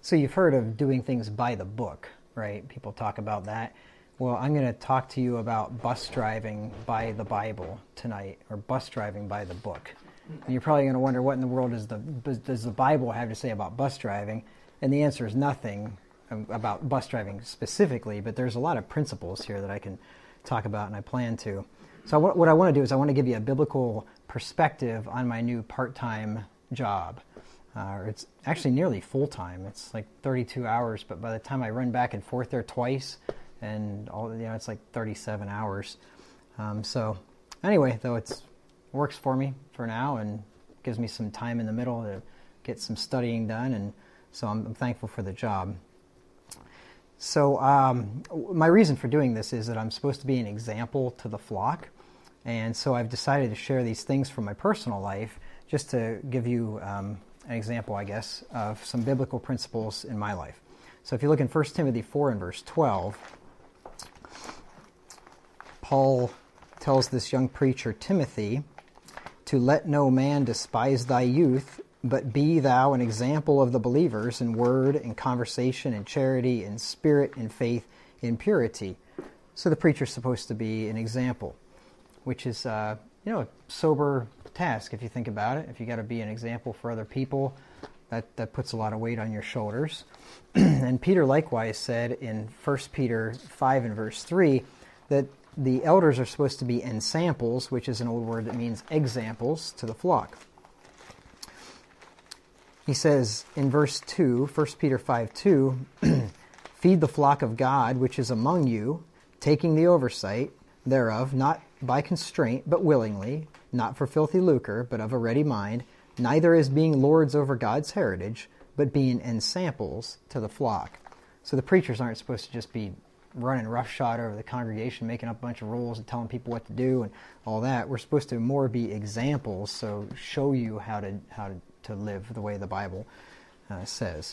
So you've heard of doing things by the book, right? People talk about that. Well, I'm going to talk to you about bus driving by the Bible tonight, or bus driving by the book. And you're probably going to wonder, what in the world does the Bible have to say about bus driving? And the answer is nothing about bus driving specifically, but there's a lot of principles here that I can talk about, and I plan to. So what I want to do is I want to give you a biblical perspective on my new part-time job. It's actually nearly full-time. It's like 32 hours, but by the time I run back and forth there twice, and all, it's like 37 hours. So anyway, though, it works for me for now and gives me some time in the middle to get some studying done, and so I'm thankful for the job. So my reason for doing this is that I'm supposed to be an example to the flock, and so I've decided to share these things from my personal life just to give you an example, I guess, of some biblical principles in my life. So if you look in 1 Timothy 4 and verse 12, Paul tells this young preacher, Timothy, to let no man despise thy youth, but be thou an example of the believers in word, in conversation, in charity, in spirit, in faith, in purity. So the preacher's supposed to be an example, which is, a sober task if you think about it. If you got to be an example for other people, that puts a lot of weight on your shoulders. And Peter likewise said in 1 Peter 5 and verse 3 that the elders are supposed to be ensamples, which is an old word that means examples, to the flock. He says in verse 2, 1 Peter 5:2, feed the flock of God which is among you, taking the oversight thereof, not by constraint, but willingly, not for filthy lucre, but of a ready mind, neither as being lords over God's heritage, but being ensamples to the flock. So the preachers aren't supposed to just be running roughshod over the congregation, making up a bunch of rules and telling people what to do and all that. We're supposed to more be examples, so show you how to live the way the Bible says.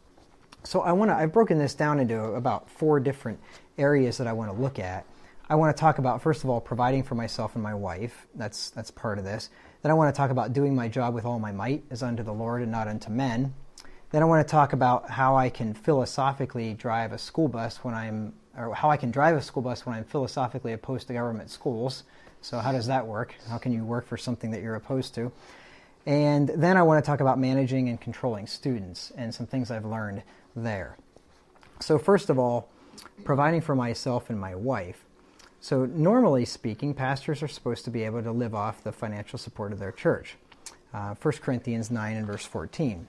So I've broken this down into about 4 different areas that I want to look at. I want to talk about, first of all, providing for myself and my wife. That's part of this. Then I want to talk about doing my job with all my might as unto the Lord and not unto men. Then I want to talk about how I can philosophically drive a school bus how I can drive a school bus when I'm philosophically opposed to government schools. So how does that work? How can you work for something that you're opposed to? And then I want to talk about managing and controlling students and some things I've learned there. So first of all, providing for myself and my wife. So normally speaking, pastors are supposed to be able to live off the financial support of their church. 1 Corinthians 9 and verse 14.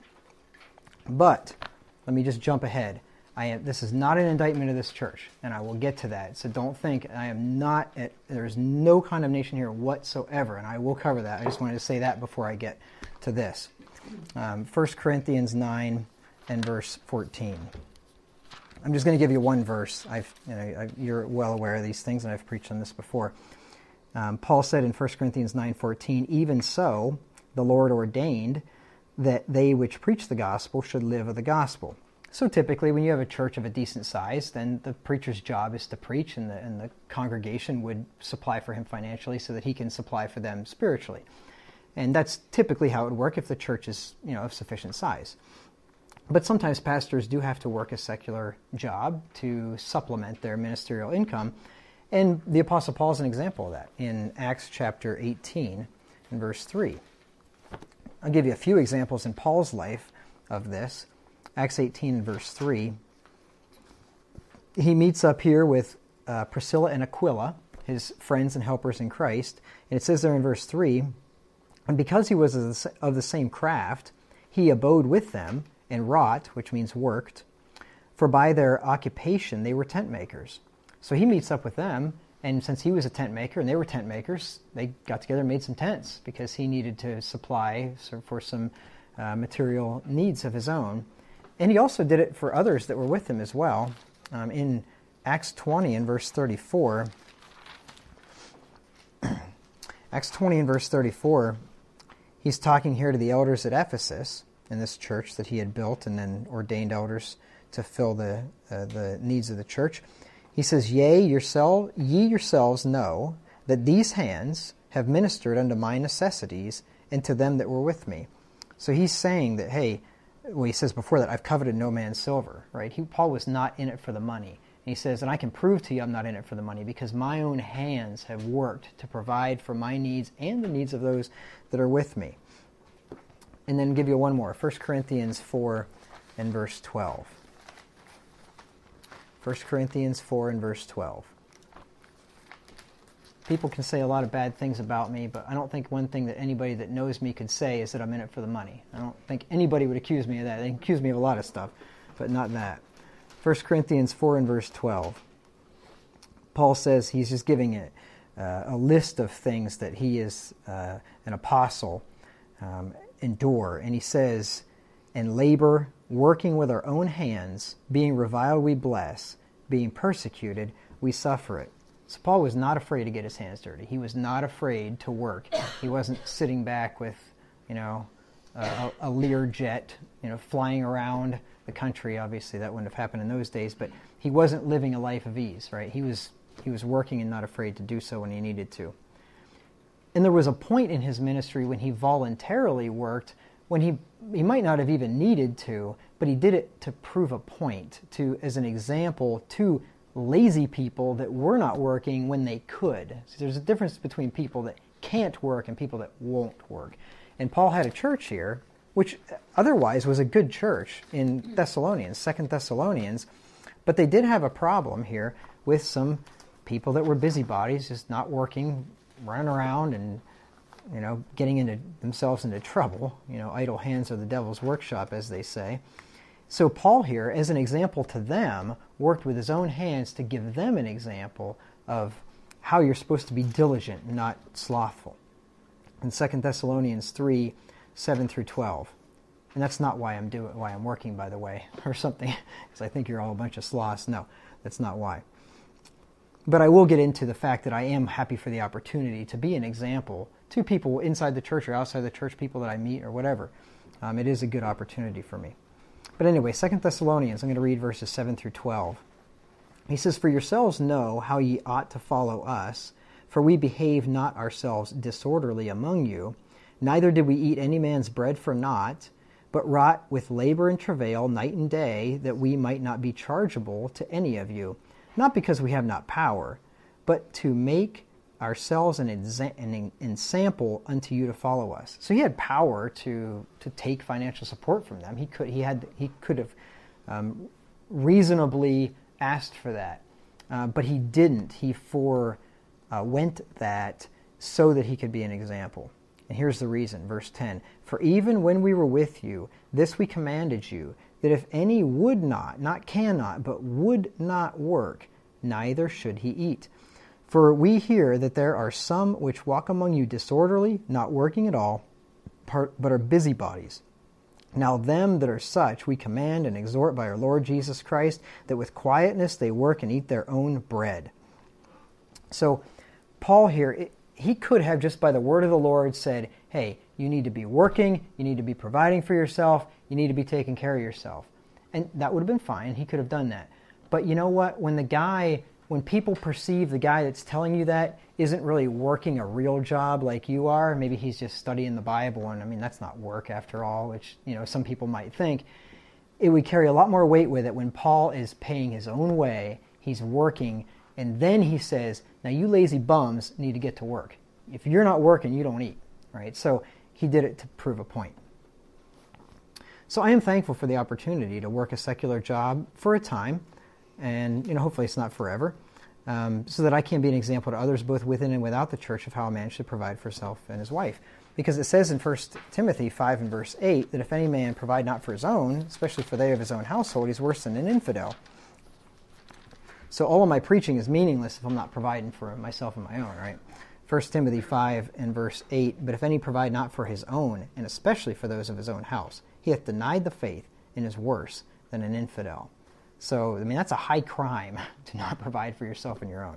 But, let me just jump ahead. This is not an indictment of this church, and I will get to that. So don't think there's no condemnation here whatsoever, and I will cover that. I just wanted to say that before I get to this. 1 Corinthians 9 and verse 14. I'm just going to give you one verse. You're well aware of these things, and I've preached on this before. Paul said in 1 Corinthians 9:14, even so, the Lord ordained that they which preach the gospel should live of the gospel. So typically, when you have a church of a decent size, then the preacher's job is to preach, and the congregation would supply for him financially so that he can supply for them spiritually. And that's typically how it would work if the church is, of sufficient size. But sometimes pastors do have to work a secular job to supplement their ministerial income, and the Apostle Paul is an example of that in Acts chapter 18 and verse 3. I'll give you a few examples in Paul's life of this. Acts 18 and verse 3. He meets up here with Priscilla and Aquila, his friends and helpers in Christ. And it says there in verse 3, and because he was of the same craft, he abode with them and wrought, which means worked, for by their occupation they were tent makers. So he meets up with them, and since he was a tent maker and they were tent makers, they got together and made some tents because he needed to supply for some material needs of his own. And he also did it for others that were with him as well. In Acts 20 and verse 34, Acts 20 and verse 34, he's talking here to the elders at Ephesus in this church that he had built and then ordained elders to fill the needs of the church. He says, yea, ye yourselves know that these hands have ministered unto my necessities and to them that were with me. So he's saying that, hey, he says before that, I've coveted no man's silver, right? Paul was not in it for the money. And he says, and I can prove to you I'm not in it for the money because my own hands have worked to provide for my needs and the needs of those that are with me. And then give you one more, 1 Corinthians 4 and verse 12. 1 Corinthians 4 and verse 12. People can say a lot of bad things about me, but I don't think one thing that anybody that knows me could say is that I'm in it for the money. I don't think anybody would accuse me of that. They can accuse me of a lot of stuff, but not that. 1 Corinthians 4 and verse 12. Paul says he's just giving a list of things that he is an apostle endure. And he says, and labor, working with our own hands, being reviled we bless, being persecuted we suffer it. So Paul was not afraid to get his hands dirty. He was not afraid to work. He wasn't sitting back with, a Lear jet, flying around the country. Obviously, that wouldn't have happened in those days. But he wasn't living a life of ease, right? He was working and not afraid to do so when he needed to. And there was a point in his ministry when he voluntarily worked, when he might not have even needed to, but he did it to prove a point, as an example to lazy people that were not working when they could. So there's a difference between people that can't work and people that won't work. And Paul had a church here, which otherwise was a good church in Thessalonians, 2 Thessalonians, but they did have a problem here with some people that were busybodies, just not working, running around and getting themselves into trouble. Idle hands are the devil's workshop, as they say. So Paul here, as an example to them, worked with his own hands to give them an example of how you're supposed to be diligent, not slothful. In 2 Thessalonians 3, 7 through 12. And that's not why I'm working, by the way, or something, because I think you're all a bunch of sloths. No, that's not why. But I will get into the fact that I am happy for the opportunity to be an example to people inside the church or outside the church, people that I meet or whatever. It is a good opportunity for me. But anyway, 2 Thessalonians, I'm going to read verses 7 through 12. He says, for yourselves know how ye ought to follow us, for we behave not ourselves disorderly among you, neither did we eat any man's bread for naught, but wrought with labor and travail night and day, that we might not be chargeable to any of you, not because we have not power, but to make ourselves an ensample unto you to follow us. So he had power to take financial support from them. He could have reasonably asked for that, but he didn't. He went that so that he could be an example. And here's the reason, verse 10. For even when we were with you, this we commanded you, that if any would not cannot, but would not work, neither should he eat. For we hear that there are some which walk among you disorderly, not working at all, but are busybodies. Now them that are such we command and exhort by our Lord Jesus Christ, that with quietness they work and eat their own bread. So Paul here, he could have just by the word of the Lord said, hey, you need to be working, you need to be providing for yourself, you need to be taking care of yourself. And that would have been fine. He could have done that. But you know what? When people perceive the guy that's telling you that isn't really working a real job like you are, maybe he's just studying the Bible, and that's not work after all, which some people might think, it would carry a lot more weight with it when Paul is paying his own way, he's working, and then he says, now you lazy bums need to get to work. If you're not working, you don't eat, right? So he did it to prove a point. So I am thankful for the opportunity to work a secular job for a time, and hopefully it's not forever, so that I can be an example to others both within and without the church of how a man should provide for himself and his wife. Because it says in 1 Timothy 5 and verse 8 that if any man provide not for his own, especially for they of his own household, he's worse than an infidel. So all of my preaching is meaningless if I'm not providing for myself and my own, right? 1 Timothy 5 and verse 8, but if any provide not for his own, and especially for those of his own house, he hath denied the faith and is worse than an infidel. So, that's a high crime to not provide for yourself and your own.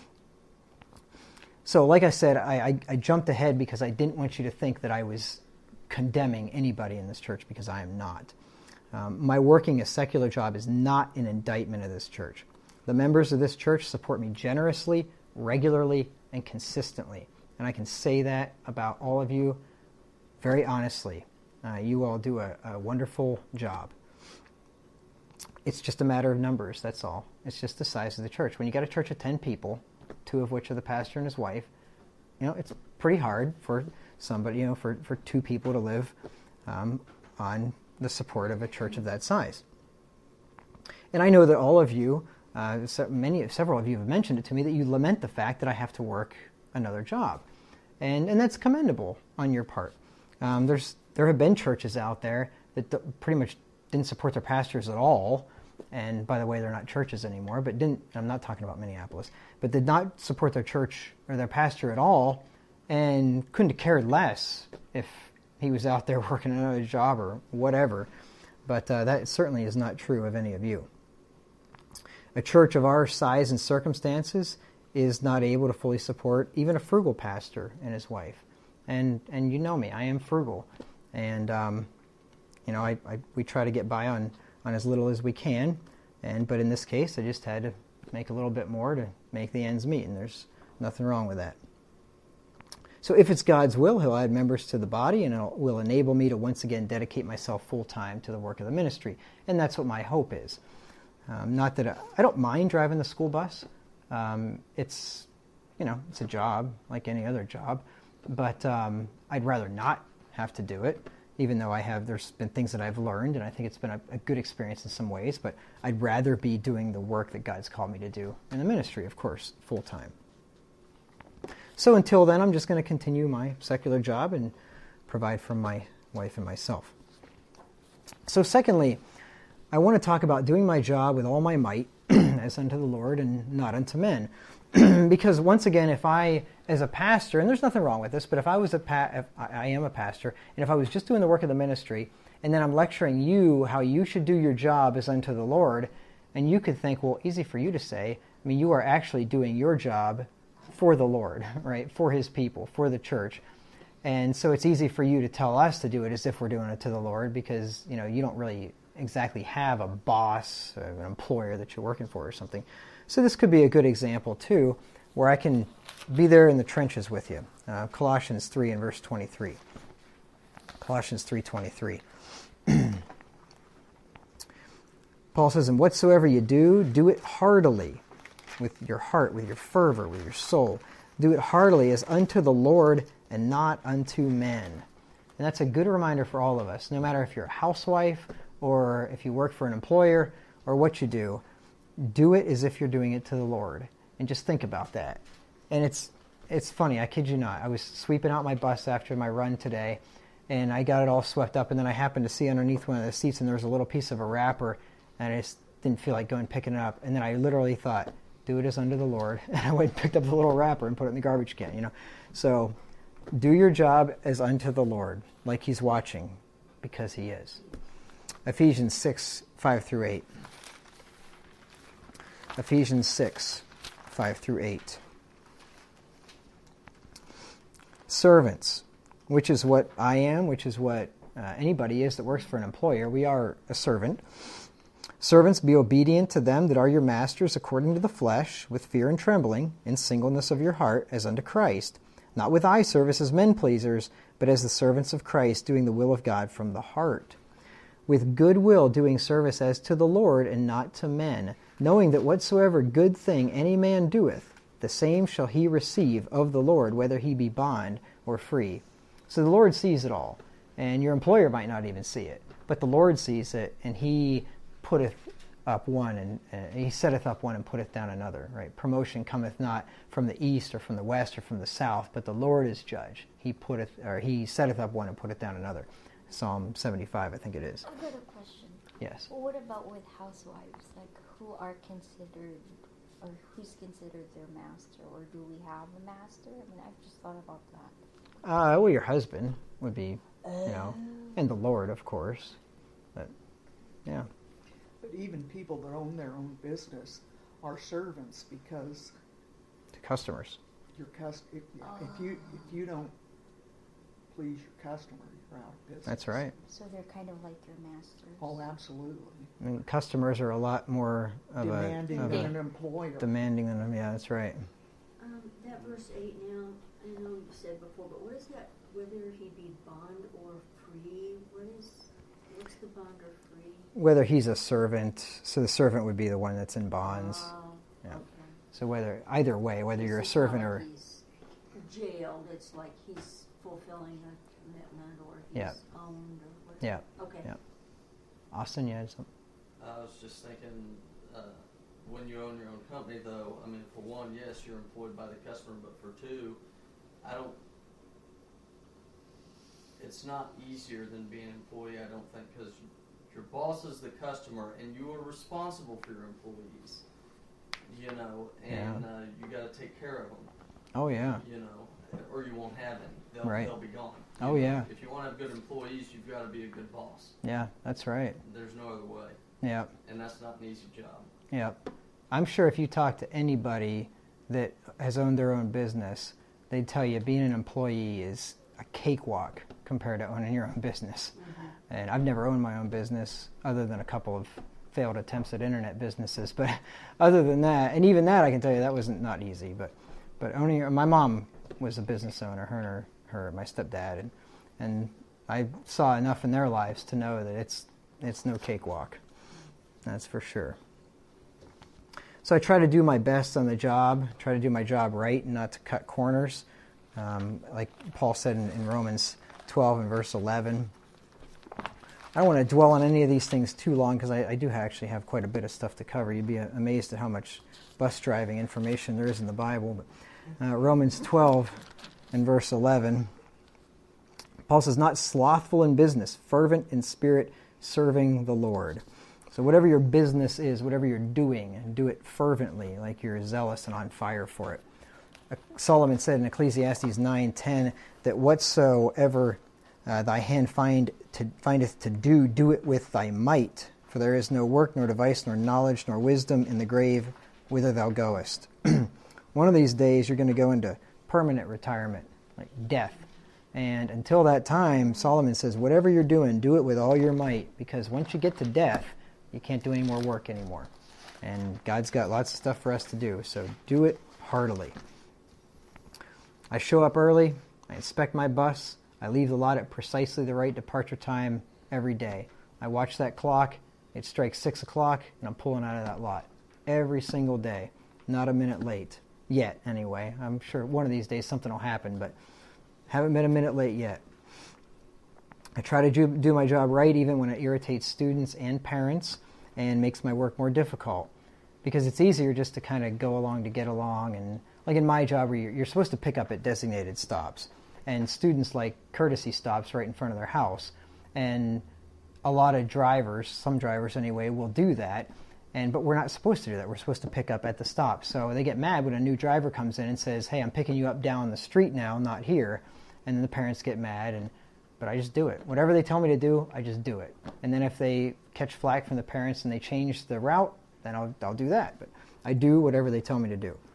So, like I said, I jumped ahead because I didn't want you to think that I was condemning anybody in this church, because I am not. My working a secular job is not an indictment of this church. The members of this church support me generously, regularly, and consistently. And I can say that about all of you very honestly. You all do a wonderful job. It's just a matter of numbers, that's all. It's just the size of the church. When you got a church of 10 people, 2 of which are the pastor and his wife, it's pretty hard for somebody, for 2 people to live on the support of a church of that size. And I know that all of you, several of you have mentioned it to me, that you lament the fact that I have to work another job. And that's commendable on your part. There have been churches out there that pretty much didn't support their pastors at all. And by the way, they're not churches anymore, but I'm not talking about Minneapolis, but did not support their church or their pastor at all, and couldn't have cared less if he was out there working another job or whatever. But that certainly is not true of any of you. A church of our size and circumstances is not able to fully support even a frugal pastor and his wife. And you know me, I am frugal. And, we try to get by on as little as we can. But in this case, I just had to make a little bit more to make the ends meet. And there's nothing wrong with that. So if it's God's will, He'll add members to the body, and it will enable me to once again dedicate myself full-time to the work of the ministry. And that's what my hope is. Not that I don't mind driving the school bus. It's a job like any other job. But I'd rather not have to do it, even though there's been things that I've learned, and I think it's been a good experience in some ways. But I'd rather be doing the work that God's called me to do in the ministry, of course, full-time. So until then, I'm just going to continue my secular job and provide for my wife and myself. So secondly, I want to talk about doing my job with all my might, as unto the Lord and not unto men. Because once again, if I, as a pastor, and there's nothing wrong with this, but if I was if I am a pastor, and if I was just doing the work of the ministry, and then I'm lecturing you how you should do your job as unto the Lord, and you could think, well, easy for you to say, you are actually doing your job for the Lord, right? For His people, for the church. And so it's easy for you to tell us to do it as if we're doing it to the Lord, because, you don't really exactly have a boss, an employer that you're working for or something. So this could be a good example, too, where I can be there in the trenches with you. Colossians 3 and verse 23. Colossians 3:23. Paul says, "And whatsoever you do, do it heartily, with your heart, with your fervor, with your soul. Do it heartily as unto the Lord and not unto men." And that's a good reminder for all of us, no matter if you're a housewife or if you work for an employer or what you do. Do it as if you're doing it to the Lord. And just think about that. And it's funny, I kid you not. I was sweeping out my bus after my run today, and I got it all swept up, and then I happened to see underneath one of the seats, and there was a little piece of a wrapper, and I just didn't feel like going picking it up. And then I literally thought, do it as unto the Lord. And I went and picked up the little wrapper and put it in the garbage can, So do your job as unto the Lord, like He's watching, because He is. Ephesians 6, 5 through 8. Ephesians 6, 5 through 8. Servants, which is what I am, which is what anybody is that works for an employer. We are a servant. Servants, be obedient to them that are your masters according to the flesh, with fear and trembling, in singleness of your heart, as unto Christ, not with eye service as men pleasers, but as the servants of Christ, doing the will of God from the heart. With good will doing service as to the Lord and not to men, knowing that whatsoever good thing any man doeth, the same shall he receive of the Lord, whether he be bond or free. So the Lord sees it all, and your employer might not even see it, but the Lord sees it, and He putteth up one, and He setteth up one and putteth down another. Right? Promotion cometh not from the east or from the west or from the south, but the Lord is judge. He setteth up one and putteth down another. Psalm 75, I think it is. I've got a question. Yes. Well, what about with housewives? Like, who are considered, or who's considered their master, or do we have a master? I've just thought about that. Well, your husband would be, and the Lord, of course. But, yeah. But even people that own their own business are servants, because To customers. if you don't please your customer, you're out of business. That's right. So they're kind of like your masters. Oh, absolutely. I mean, customers are a lot more of Demanding a than an employer. demanding than them. Yeah, that's right. That verse 8 now, I know you said before, but what is that, whether he be bond or free? free? What's the bond or free? Whether he's a servant, so the servant would be the one that's in bonds. Oh, Yeah. okay. So either way, whether you're a servant or... He's jailed, it's like he's fulfilling a commitment, or he's Yeah. owned, or whatever. Yeah. Okay. Yeah. Austin, you had something? I was just thinking, when you own your own company, though, I mean, for one, yes, you're employed by the customer, but for two, it's not easier than being an employee, I don't think, because your boss is the customer, and you are responsible for your employees, and you got to take care of them. Oh, yeah. Or you won't have any. Right. They'll be gone. Oh, yeah. If you want to have good employees, you've got to be a good boss. Yeah, that's right. There's no other way. Yeah. And that's not an easy job. Yeah. I'm sure if you talk to anybody that has owned their own business, they'd tell you being an employee is a cakewalk compared to owning your own business. Mm-hmm. And I've never owned my own business other than a couple of failed attempts at internet businesses. But other than that, and even that I can tell you that wasn't not easy. But my mom was a business owner, her my stepdad, and I saw enough in their lives to know that it's no cakewalk. That's for sure. So I try to do my best on the job, try to do my job right and not to cut corners. Like Paul said in Romans 12 and verse 11. I don't want to dwell on any of these things too long because I do actually have quite a bit of stuff to cover. You'd be amazed at how much bus driving information there is in the Bible. But Romans 12 and verse 11, Paul says, not slothful in business, fervent in spirit, serving the Lord. So whatever your business is, whatever you're doing, do it fervently, like you're zealous and on fire for it. Solomon said in Ecclesiastes 9:10 that whatsoever thy hand findeth to do, do it with thy might. For there is no work, nor device, nor knowledge, nor wisdom in the grave whither thou goest. One of these days you're going to go into permanent retirement, like death. And until that time, Solomon says, whatever you're doing, do it with all your might, because once you get to death, you can't do any more work anymore. And God's got lots of stuff for us to do, so do it heartily. I show up early, I inspect my bus, I leave the lot at precisely the right departure time every day. I watch that clock, it strikes 6 o'clock, and I'm pulling out of that lot. Every single day, not a minute late. Yet, anyway. I'm sure one of these days something will happen, but haven't been a minute late yet. I try to do my job right even when it irritates students and parents and makes my work more difficult. Because it's easier just to kind of go along to get along. And like in my job where you're supposed to pick up at designated stops. And students like courtesy stops right in front of their house. And a lot of drivers, some drivers anyway, will do that. But we're not supposed to do that. We're supposed to pick up at the stop. So they get mad when a new driver comes in and says, hey, I'm picking you up down the street now, not here. And then the parents get mad, but I just do it. Whatever they tell me to do, I just do it. And then if they catch flack from the parents and they change the route, then I'll do that. But I do whatever they tell me to do.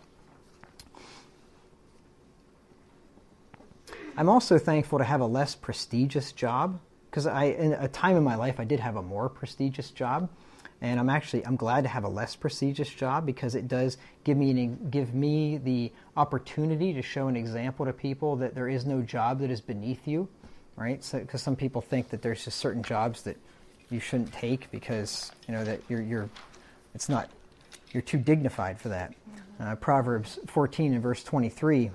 I'm also thankful to have a less prestigious job, because in a time in my life I did have a more prestigious job. And I'm glad to have a less prestigious job because it does give me the opportunity to show an example to people that there is no job that is beneath you, right? So because some people think that there's just certain jobs that you shouldn't take because that you're too dignified for that. Proverbs 14 and verse 23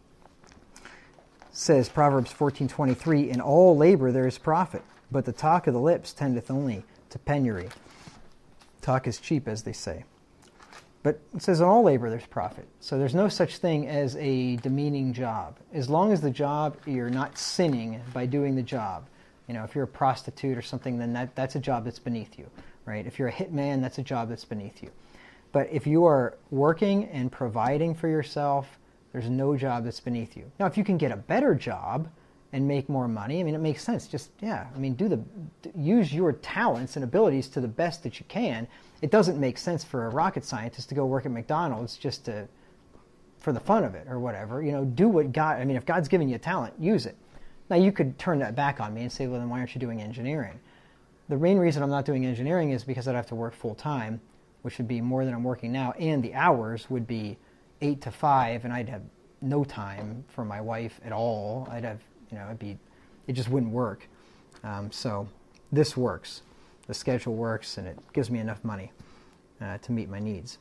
says, Proverbs 14:23, in all labor there is profit, but the talk of the lips tendeth only to penury. Talk is cheap, as they say. But it says in all labor there's profit. So there's no such thing as a demeaning job. As long as the job, you're not sinning by doing the job. If you're a prostitute or something, then that's a job that's beneath you, right? If you're a hitman, that's a job that's beneath you. But if you are working and providing for yourself, there's no job that's beneath you. Now, if you can get a better job and make more money, it makes sense. Just, use your talents and abilities to the best that you can. It doesn't make sense for a rocket scientist to go work at McDonald's just for the fun of it or whatever. Do what God, if God's given you a talent, use it. Now, you could turn that back on me and say, well, then why aren't you doing engineering? The main reason I'm not doing engineering is because I'd have to work full time, which would be more than I'm working now, and the hours would be 8 to 5, and I'd have no time for my wife at all. I'd have, it just wouldn't work. So this works. The schedule works, and it gives me enough money to meet my needs.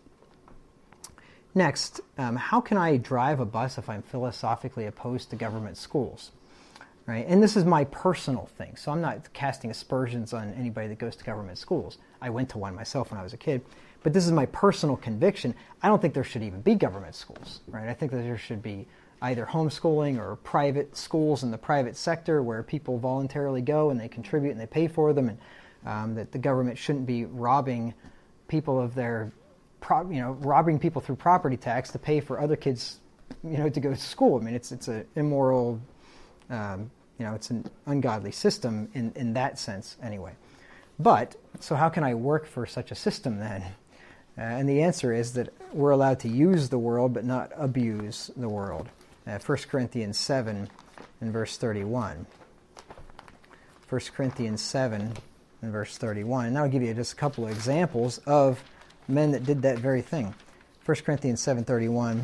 Next, how can I drive a bus if I'm philosophically opposed to government schools? Right? And this is my personal thing, so I'm not casting aspersions on anybody that goes to government schools. I went to one myself when I was a kid, but this is my personal conviction. I don't think there should even be government schools, right? I think that there should be either homeschooling or private schools in the private sector where people voluntarily go and they contribute and they pay for them, and that the government shouldn't be robbing people of their, robbing people through property tax to pay for other kids, to go to school. I mean, it's an immoral, it's an ungodly system in that sense anyway. But, so how can I work for such a system then? And the answer is that we're allowed to use the world but not abuse the world. 1 Corinthians 7 and verse 31. 1 Corinthians 7 and verse 31. And I'll give you just a couple of examples of men that did that very thing. 1 Corinthians 7:31.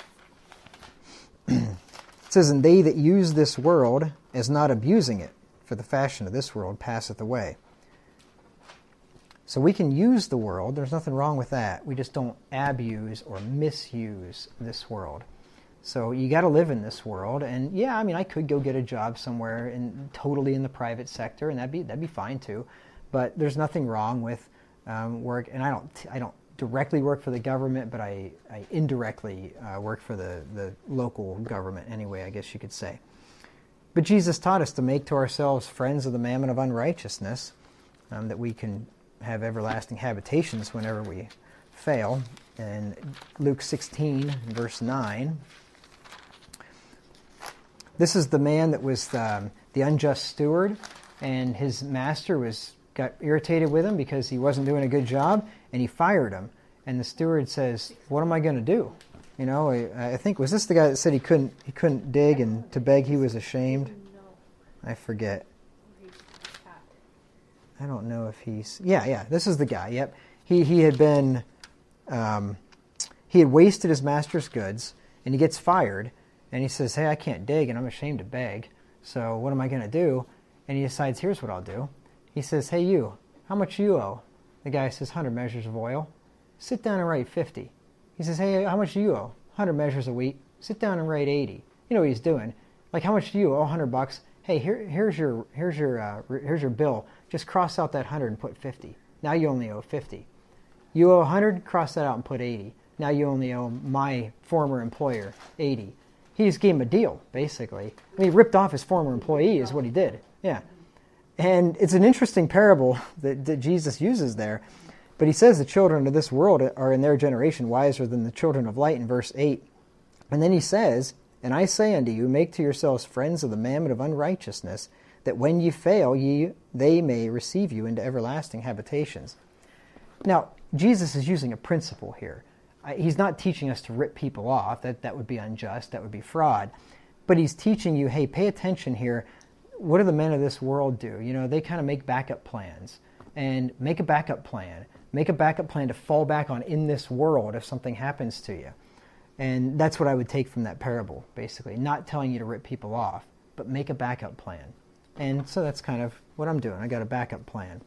It says, "And they that use this world as not abusing it, for the fashion of this world passeth away." So we can use the world. There's nothing wrong with that. We just don't abuse or misuse this world. So you got to live in this world. And yeah, I mean, I could go get a job somewhere totally in the private sector, and that'd be fine too. But there's nothing wrong with work. And I don't directly work for the government, but I indirectly work for the local government anyway, I guess you could say. But Jesus taught us to make to ourselves friends of the mammon of unrighteousness, that we can have everlasting habitations whenever we fail. In Luke 16, verse 9, this is the man that was the unjust steward, and his master got irritated with him because he wasn't doing a good job, and he fired him. And the steward says, "What am I going to do?" I think, was this the guy that said he couldn't dig, and to beg he was ashamed? I forget. I don't know if he's... Yeah, this is the guy, yep. He had been... he had wasted his master's goods, and he gets fired, and he says, "Hey, I can't dig, and I'm ashamed to beg, so what am I going to do?" And he decides, here's what I'll do. He says, "Hey, you, how much do you owe?" The guy says, 100 measures of oil. "Sit down and write 50. He says, "Hey, how much do you owe?" 100 measures of wheat. "Sit down and write 80. You know what he's doing. Like, "How much do you owe?" $100. "Hey, here's your bill. Just cross out that 100 and put 50. Now you only owe 50. You owe 100, cross that out and put 80. Now you only owe my former employer 80. He just gave him a deal, basically. I mean, he ripped off his former employee is what he did. Yeah. And it's an interesting parable that Jesus uses there. But he says the children of this world are in their generation wiser than the children of light in verse 8. And then he says, "And I say unto you, make to yourselves friends of the mammon of unrighteousness, that when ye fail, they may receive you into everlasting habitations." Now, Jesus is using a principle here. He's not teaching us to rip people off. That would be unjust. That would be fraud. But he's teaching you, hey, pay attention here. What do the men of this world do? They kind of make backup plans. And make a backup plan. Make a backup plan to fall back on in this world if something happens to you. And that's what I would take from that parable, basically. Not telling you to rip people off, but make a backup plan. And so that's kind of what I'm doing. I got a backup plan.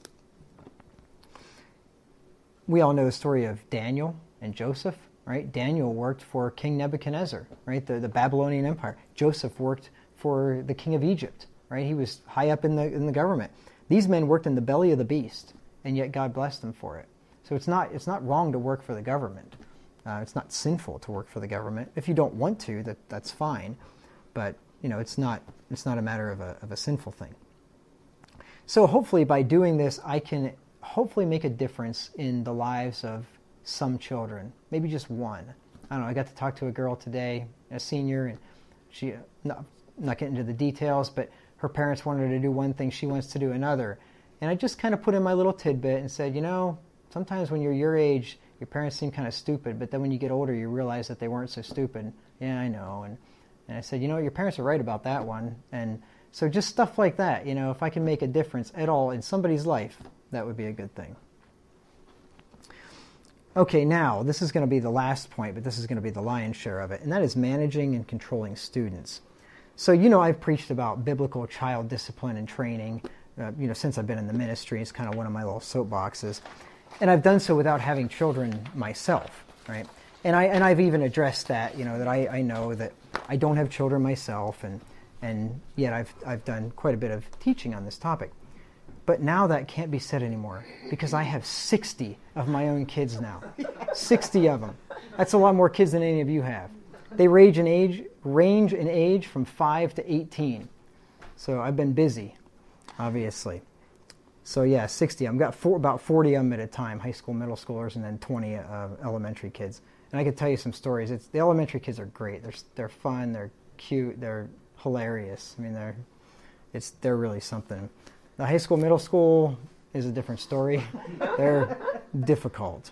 We all know the story of Daniel and Joseph, right? Daniel worked for King Nebuchadnezzar, right? The Babylonian Empire. Joseph worked for the king of Egypt, right? He was high up in the government. These men worked in the belly of the beast, and yet God blessed them for it. So it's not wrong to work for the government. It's not sinful to work for the government. If you don't want to, that's fine. But it's not a matter of a sinful thing. So hopefully by doing this, I can hopefully make a difference in the lives of some children, maybe just one. I don't know. I got to talk to a girl today, a senior, and she not getting into the details, but her parents wanted her to do one thing, she wants to do another. And I just kind of put in my little tidbit and said, sometimes when you're your age, your parents seem kind of stupid, but then when you get older, you realize that they weren't so stupid. Yeah, I know. And I said, your parents are right about that one. And so just stuff like that, if I can make a difference at all in somebody's life, that would be a good thing. Okay, now, this is going to be the last point, but this is going to be the lion's share of it, and that is managing and controlling students. So, I've preached about biblical child discipline and training, since I've been in the ministry. It's kind of one of my little soapboxes. And I've done so without having children myself, right? And I've even addressed that, that I know that I don't have children myself, and yet I've done quite a bit of teaching on this topic. But now that can't be said anymore, because I have 60 of my own kids now. 60 of them. That's a lot more kids than any of you have. They range in age from 5 to 18. So I've been busy, obviously. So yeah, 60. I've got about 40 of them at a time, high school, middle schoolers, and then 20 elementary kids. And I could tell you some stories. The elementary kids are great. They're fun. They're cute. They're hilarious. I mean, they're really something. The high school, middle school is a different story. They're difficult.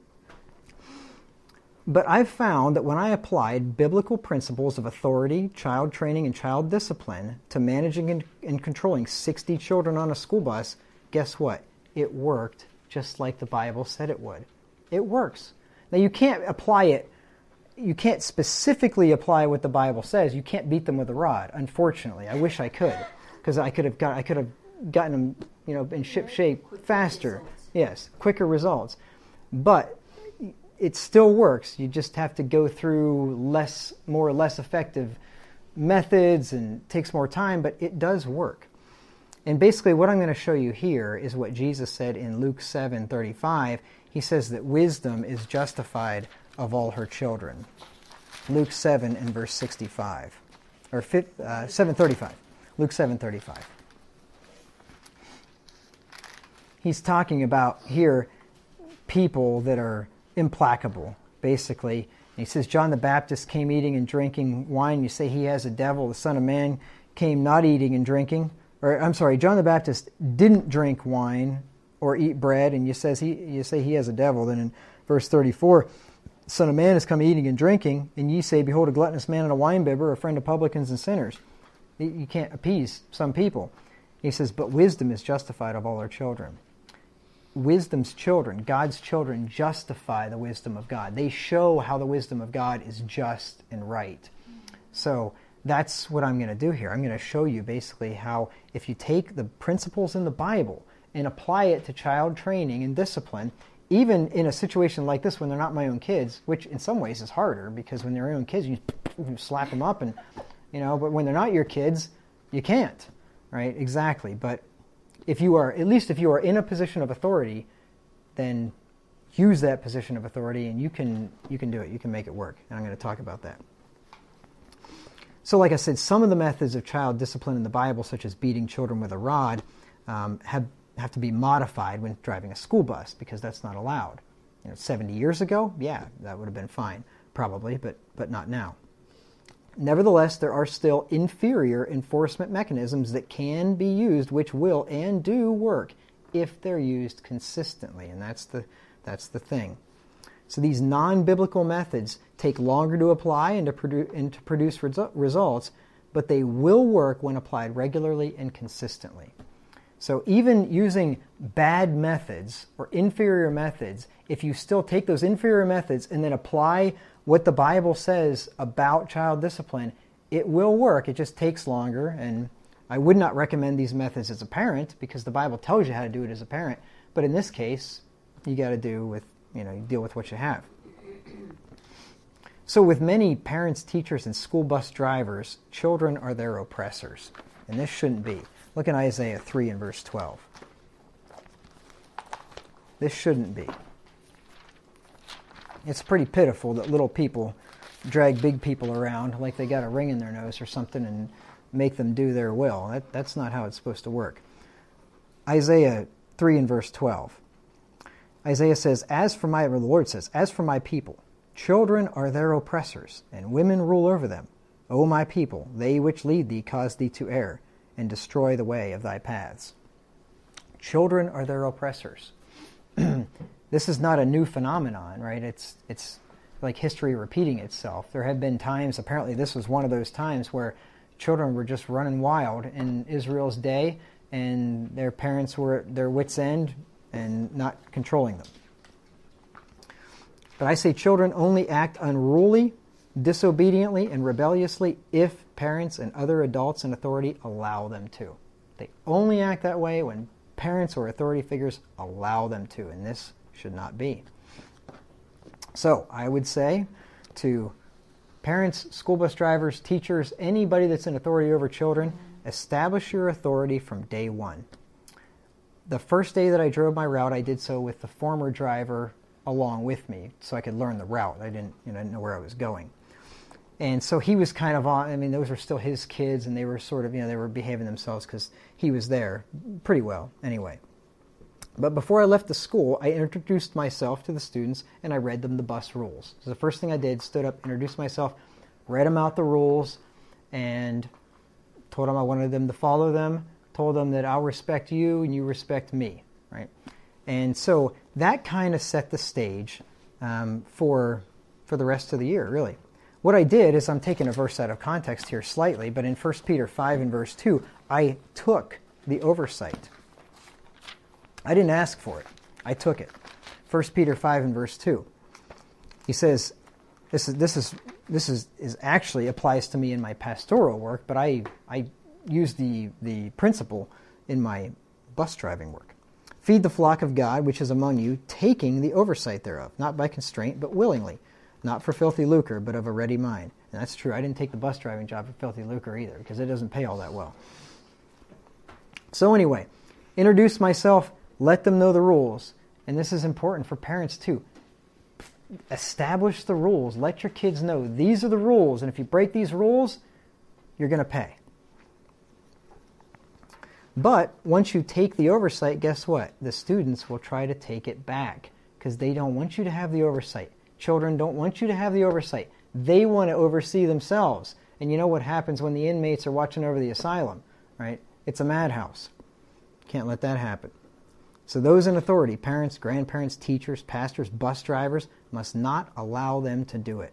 But I've found that when I applied biblical principles of authority, child training, and child discipline to managing and controlling 60 children on a school bus, guess what? It worked just like the Bible said it would. It works. Now you can't apply it, you can't specifically apply what the Bible says. You can't beat them with a rod, unfortunately. I wish I could, because I could have gotten them, in ship shape faster. Yes, quicker results. But it still works. You just have to go through more or less effective methods, and it takes more time, but it does work. And basically what I'm going to show you here is what Jesus said in Luke 7:35. He says that wisdom is justified of all her children. Luke 7 and verse 65. Or 7:35. Luke 7:35. He's talking about here people that are implacable, basically. And he says, John the Baptist came eating and drinking wine. You say he has a devil. The Son of Man came not eating and drinking. John the Baptist didn't drink wine or eat bread, and you say he has a devil. Then in verse 34, the Son of Man has come eating and drinking, and ye say, behold, a gluttonous man and a winebibber, a friend of publicans and sinners. You can't appease some people. He says, but wisdom is justified of all her children. Wisdom's children, God's children, justify the wisdom of God. They show how the wisdom of God is just and right. So that's what I'm going to do here. I'm going to show you basically how if you take the principles in the Bible and apply it to child training and discipline, even in a situation like this when they're not my own kids, which in some ways is harder, because when they're your own kids, you slap them up, and but when they're not your kids, you can't, right? Exactly. But if you are in a position of authority, then use that position of authority, and you can do it. You can make it work. And I'm going to talk about that. So like I said, some of the methods of child discipline in the Bible, such as beating children with a rod, have to be modified when driving a school bus, because that's not allowed. 70 years ago, yeah, that would have been fine, probably, but not now. Nevertheless, there are still inferior enforcement mechanisms that can be used, which will and do work if they're used consistently, and that's the thing. So these non-biblical methods take longer to apply and to produce results, but they will work when applied regularly and consistently. So even using bad methods or inferior methods, if you still take those inferior methods and then apply what the Bible says about child discipline, it will work. It just takes longer, and I would not recommend these methods as a parent, because the Bible tells you how to do it as a parent. But in this case, you got to deal with what you have. So with many parents, teachers, and school bus drivers, children are their oppressors. And this shouldn't be. Look in Isaiah 3 and verse 12. This shouldn't be. It's pretty pitiful that little people drag big people around like they got a ring in their nose or something and make them do their will. That's not how it's supposed to work. Isaiah 3 and verse 12. Isaiah says, the Lord says, as for my people, children are their oppressors, and women rule over them. O my people, they which lead thee cause thee to err, and destroy the way of thy paths. Children are their oppressors. This is not a new phenomenon, right? It's like history repeating itself. There have been times, apparently this was one of those times, where children were just running wild in Israel's day, and their parents were at their wits' end and not controlling them. But I say children only act unruly disobediently and rebelliously if parents and other adults in authority allow them to. They only act that way when parents or authority figures allow them to, and this should not be. So I would say to parents, school bus drivers, teachers, anybody that's in authority over children, establish your authority from day one. The first day that I drove my route, I did so with the former driver along with me so I could learn the route. I didn't know where I was going. And so he was kind of on, I mean, those were still his kids, and they were sort of, they were behaving themselves because he was there pretty well anyway. But before I left the school, I introduced myself to the students, and I read them the bus rules. So the first thing I did, stood up, introduced myself, read them out the rules, and told them I wanted them to follow them, told them that I'll respect you and you respect me, right? And so that kind of set the stage for the rest of the year, really. What I did is, I'm taking a verse out of context here slightly, but in 1 Peter 5 and verse 2, I took the oversight. I didn't ask for it. I took it. 1 Peter 5 and verse 2. He says, this is actually applies to me in my pastoral work, but I use the principle in my bus driving work. Feed the flock of God which is among you, taking the oversight thereof, not by constraint, but willingly, not for filthy lucre, but of a ready mind. And that's true. I didn't take the bus driving job for filthy lucre either, because it doesn't pay all that well. So anyway, introduce myself, let them know the rules. And this is important for parents too. Establish the rules. Let your kids know these are the rules, and if you break these rules, you're going to pay. But once you take the oversight, guess what? The students will try to take it back because they don't want you to have the oversight. Children don't want you to have the oversight. They want to oversee themselves. And you know what happens when the inmates are watching over the asylum, right? It's a madhouse. Can't let that happen. So those in authority, parents, grandparents, teachers, pastors, bus drivers, must not allow them to do it.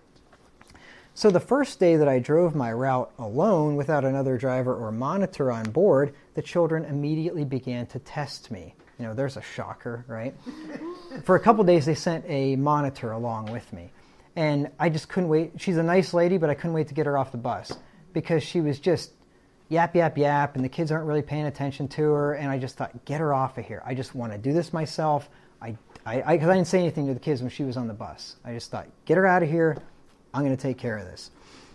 So the first day that I drove my route alone without another driver or monitor on board, the children immediately began to test me. There's a shocker, right? For a couple days, they sent a monitor along with me. And I just couldn't wait. She's a nice lady, but I couldn't wait to get her off the bus because she was just yap, yap, yap, and the kids aren't really paying attention to her. And I just thought, get her off of here. I just want to do this myself. Because I didn't say anything to the kids when she was on the bus. I just thought, get her out of here. I'm going to take care of this.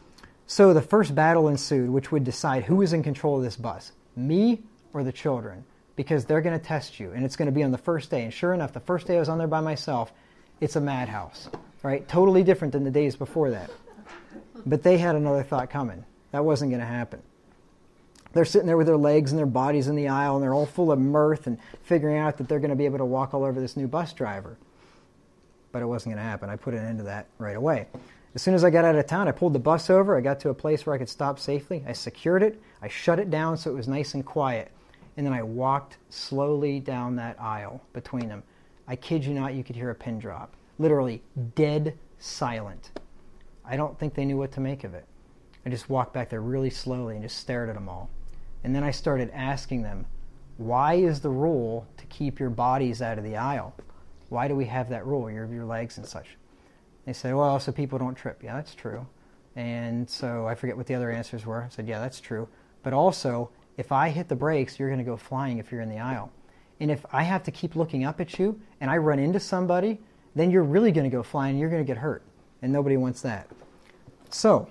So the first battle ensued, which would decide who was in control of this bus, me or the children, because they're going to test you, and it's going to be on the first day. And sure enough, the first day I was on there by myself, it's a madhouse, right? Totally different than the days before that. But they had another thought coming. That wasn't going to happen. They're sitting there with their legs and their bodies in the aisle, and they're all full of mirth and figuring out that they're going to be able to walk all over this new bus driver. But it wasn't going to happen. I put an end to that right away. As soon as I got out of town, I pulled the bus over. I got to a place where I could stop safely. I secured it. I shut it down so it was nice and quiet. And then I walked slowly down that aisle between them. I kid you not, you could hear a pin drop. Literally dead silent. I don't think they knew what to make of it. I just walked back there really slowly and just stared at them all. And then I started asking them, why is the rule to keep your bodies out of the aisle? Why do we have that rule, your legs and such? They said, well, so people don't trip. Yeah, that's true. And so I forget what the other answers were. I said, yeah, that's true. But also, if I hit the brakes, you're going to go flying if you're in the aisle. And if I have to keep looking up at you and I run into somebody, then you're really going to go flying and you're going to get hurt. And nobody wants that. So,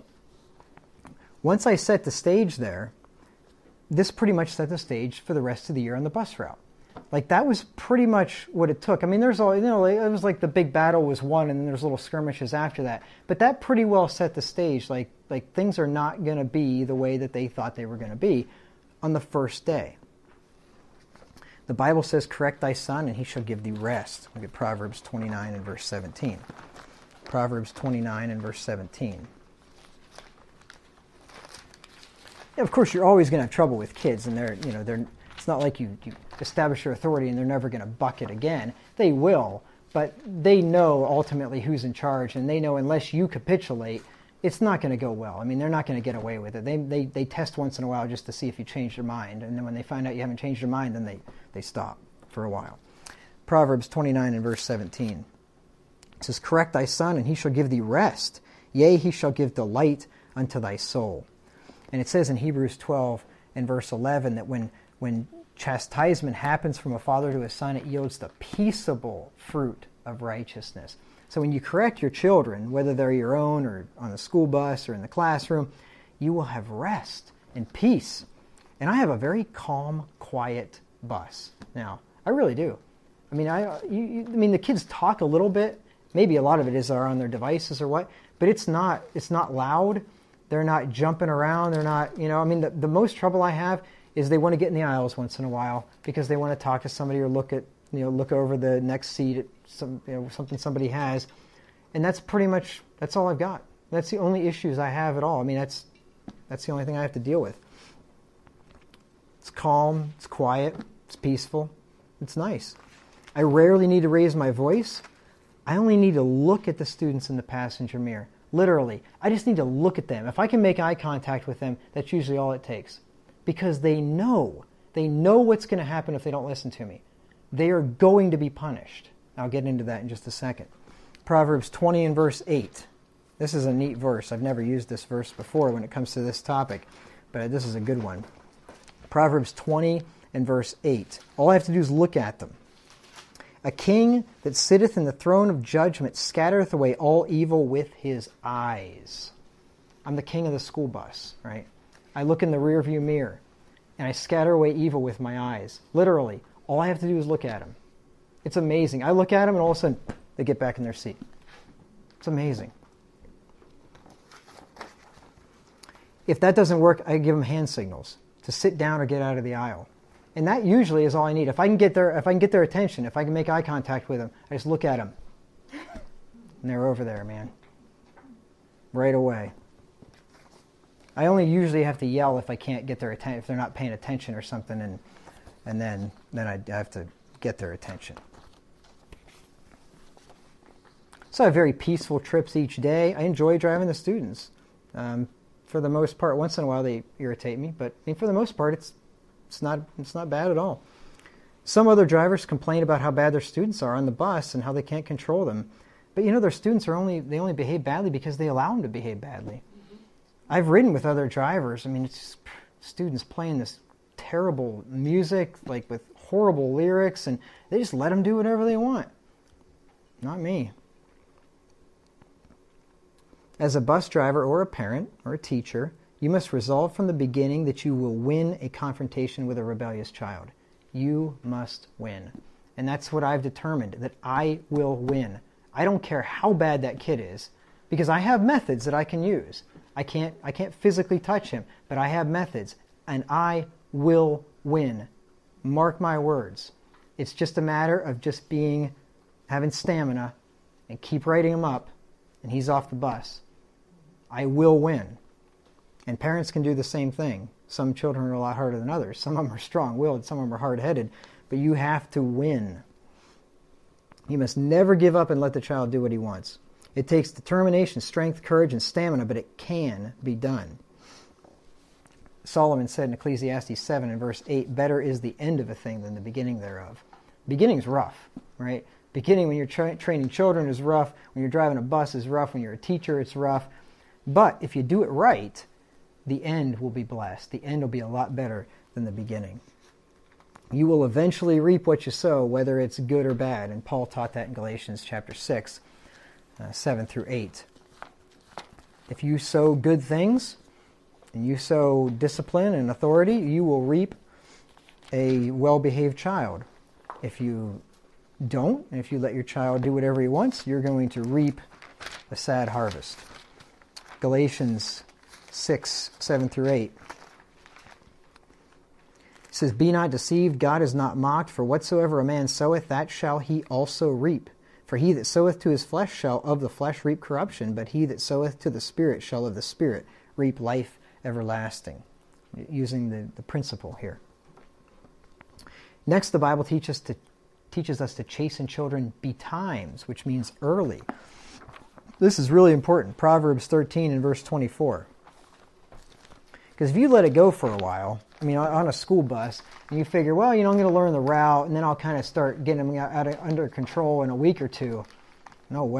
once I set the stage there, this pretty much set the stage for the rest of the year on the bus route. Like, that was pretty much what it took. I mean, there's all, it was like the big battle was won and then there's little skirmishes after that. But that pretty well set the stage. Like things are not going to be the way that they thought they were going to be on the first day. The Bible says, correct thy son and he shall give thee rest. Look at Proverbs 29 and verse 17. Proverbs 29 and verse 17. Yeah, of course, you're always going to have trouble with kids, and it's not like you establish your authority and they're never going to buck it again. They will, but they know ultimately who's in charge, and they know unless you capitulate, it's not going to go well. I mean, they're not going to get away with it. They test once in a while just to see if you change your mind, and then when they find out you haven't changed your mind, then they stop for a while. Proverbs 29 and verse 17. It says, correct thy son, and he shall give thee rest. Yea, he shall give delight unto thy soul. And it says in Hebrews 12 and verse 11 that when chastisement happens from a father to a son, it yields the peaceable fruit of righteousness. So when you correct your children, whether they're your own or on the school bus or in the classroom, you will have rest and peace. And I have a very calm, quiet bus. Now, I really do. I mean, the kids talk a little bit. Maybe a lot of it is on their devices or what, but it's not loud. They're not jumping around. They're not, the most trouble I have is they want to get in the aisles once in a while because they want to talk to somebody or look over the next seat at something somebody has. And that's all I've got. That's the only issues I have at all. I mean, that's the only thing I have to deal with. It's calm, it's quiet, it's peaceful, it's nice. I rarely need to raise my voice. I only need to look at the students in the passenger mirror. Literally. I just need to look at them. If I can make eye contact with them, that's usually all it takes. Because they know what's going to happen if they don't listen to me. They are going to be punished. I'll get into that in just a second. Proverbs 20 and verse 8. This is a neat verse. I've never used this verse before when it comes to this topic, but this is a good one. Proverbs 20 and verse 8. All I have to do is look at them. A king that sitteth in the throne of judgment scattereth away all evil with his eyes. I'm the king of the school bus, right? I look in the rearview mirror and I scatter away evil with my eyes. Literally, all I have to do is look at them. It's amazing. I look at them and all of a sudden they get back in their seat. It's amazing. If that doesn't work, I give them hand signals to sit down or get out of the aisle. And that usually is all I need. If I can get their attention, if I can make eye contact with them, I just look at them. And they're over there, man. Right away. I only usually have to yell if I can't get their attention, if they're not paying attention or something, and then I have to get their attention. So I have very peaceful trips each day. I enjoy driving the students. For the most part, once in a while they irritate me, but for the most part it's not bad at all. Some other drivers complain about how bad their students are on the bus and how they can't control them. But their students they only behave badly because they allow them to behave badly. Mm-hmm. I've ridden with other drivers. I mean, it's just students playing this terrible music, like with horrible lyrics, and they just let them do whatever they want. Not me. As a bus driver or a parent or a teacher, you must resolve from the beginning that you will win a confrontation with a rebellious child. You must win. And that's what I've determined, that I will win. I don't care how bad that kid is, because I have methods that I can use. I can't physically touch him, but I have methods, and I will win. Mark my words. It's just a matter of just having stamina and keep writing him up, and he's off the bus. I will win. And parents can do the same thing. Some children are a lot harder than others. Some of them are strong-willed, some of them are hard-headed. But you have to win. You must never give up and let the child do what he wants. It takes determination, strength, courage, and stamina, but it can be done. Solomon said in Ecclesiastes 7 and verse 8, better is the end of a thing than the beginning thereof. Beginning's rough, right? Beginning when you're training children is rough. When you're driving a bus is rough. When you're a teacher, it's rough. But if you do it right, the end will be blessed. The end will be a lot better than the beginning. You will eventually reap what you sow, whether it's good or bad. And Paul taught that in Galatians chapter 6, 7 through 8. If you sow good things, and you sow discipline and authority, you will reap a well-behaved child. If you don't, and if you let your child do whatever he wants, you're going to reap a sad harvest. Galatians 6, 7 through 8. It says, be not deceived, God is not mocked, for whatsoever a man soweth, that shall he also reap. For he that soweth to his flesh shall of the flesh reap corruption, but he that soweth to the Spirit shall of the Spirit reap life everlasting. Using the principle here. Next, the Bible teaches us to chasten children betimes, which means early. This is really important. Proverbs 13 and verse 24. Because if you let it go for a while, on a school bus, and you figure, well, I'm going to learn the route, and then I'll kind of start getting them under control in a week or two. No way.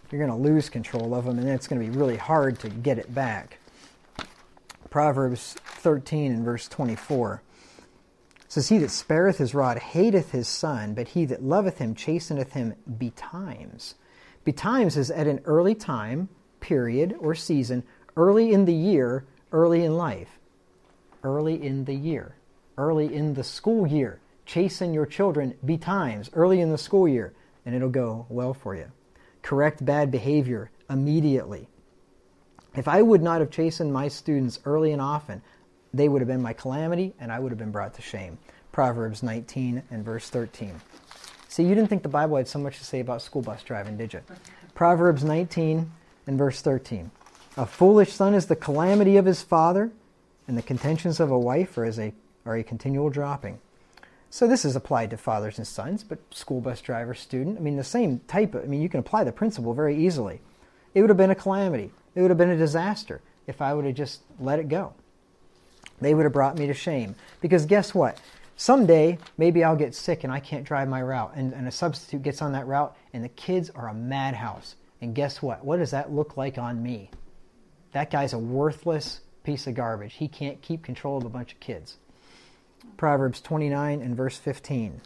you're going to lose control of them, and it's going to be really hard to get it back. Proverbs 13 and verse 24 says, "He that spareth his rod hateth his son, but he that loveth him chasteneth him betimes." Betimes is at an early time, period, or season, early in the year, early in life. Early in the year. Early in the school year. Chasten your children betimes, early in the school year, and it'll go well for you. Correct bad behavior immediately. If I would not have chastened my students early and often, they would have been my calamity, and I would have been brought to shame. Proverbs 19 and verse 13. See, you didn't think the Bible had so much to say about school bus driving, did you? Proverbs 19 and verse 13. "A foolish son is the calamity of his father, and the contentions of a wife are a continual dropping." So this is applied to fathers and sons, but school bus driver, student, the same type of, you can apply the principle very easily. It would have been a calamity. It would have been a disaster if I would have just let it go. They would have brought me to shame. Because guess what? Someday, maybe I'll get sick and I can't drive my route, and a substitute gets on that route, and the kids are a madhouse. And guess what? What does that look like on me? That guy's a worthless piece of garbage. He can't keep control of a bunch of kids. Proverbs 29 and verse 15.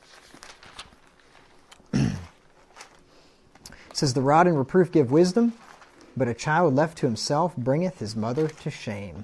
It says, "The rod and reproof give wisdom, but a child left to himself bringeth his mother to shame."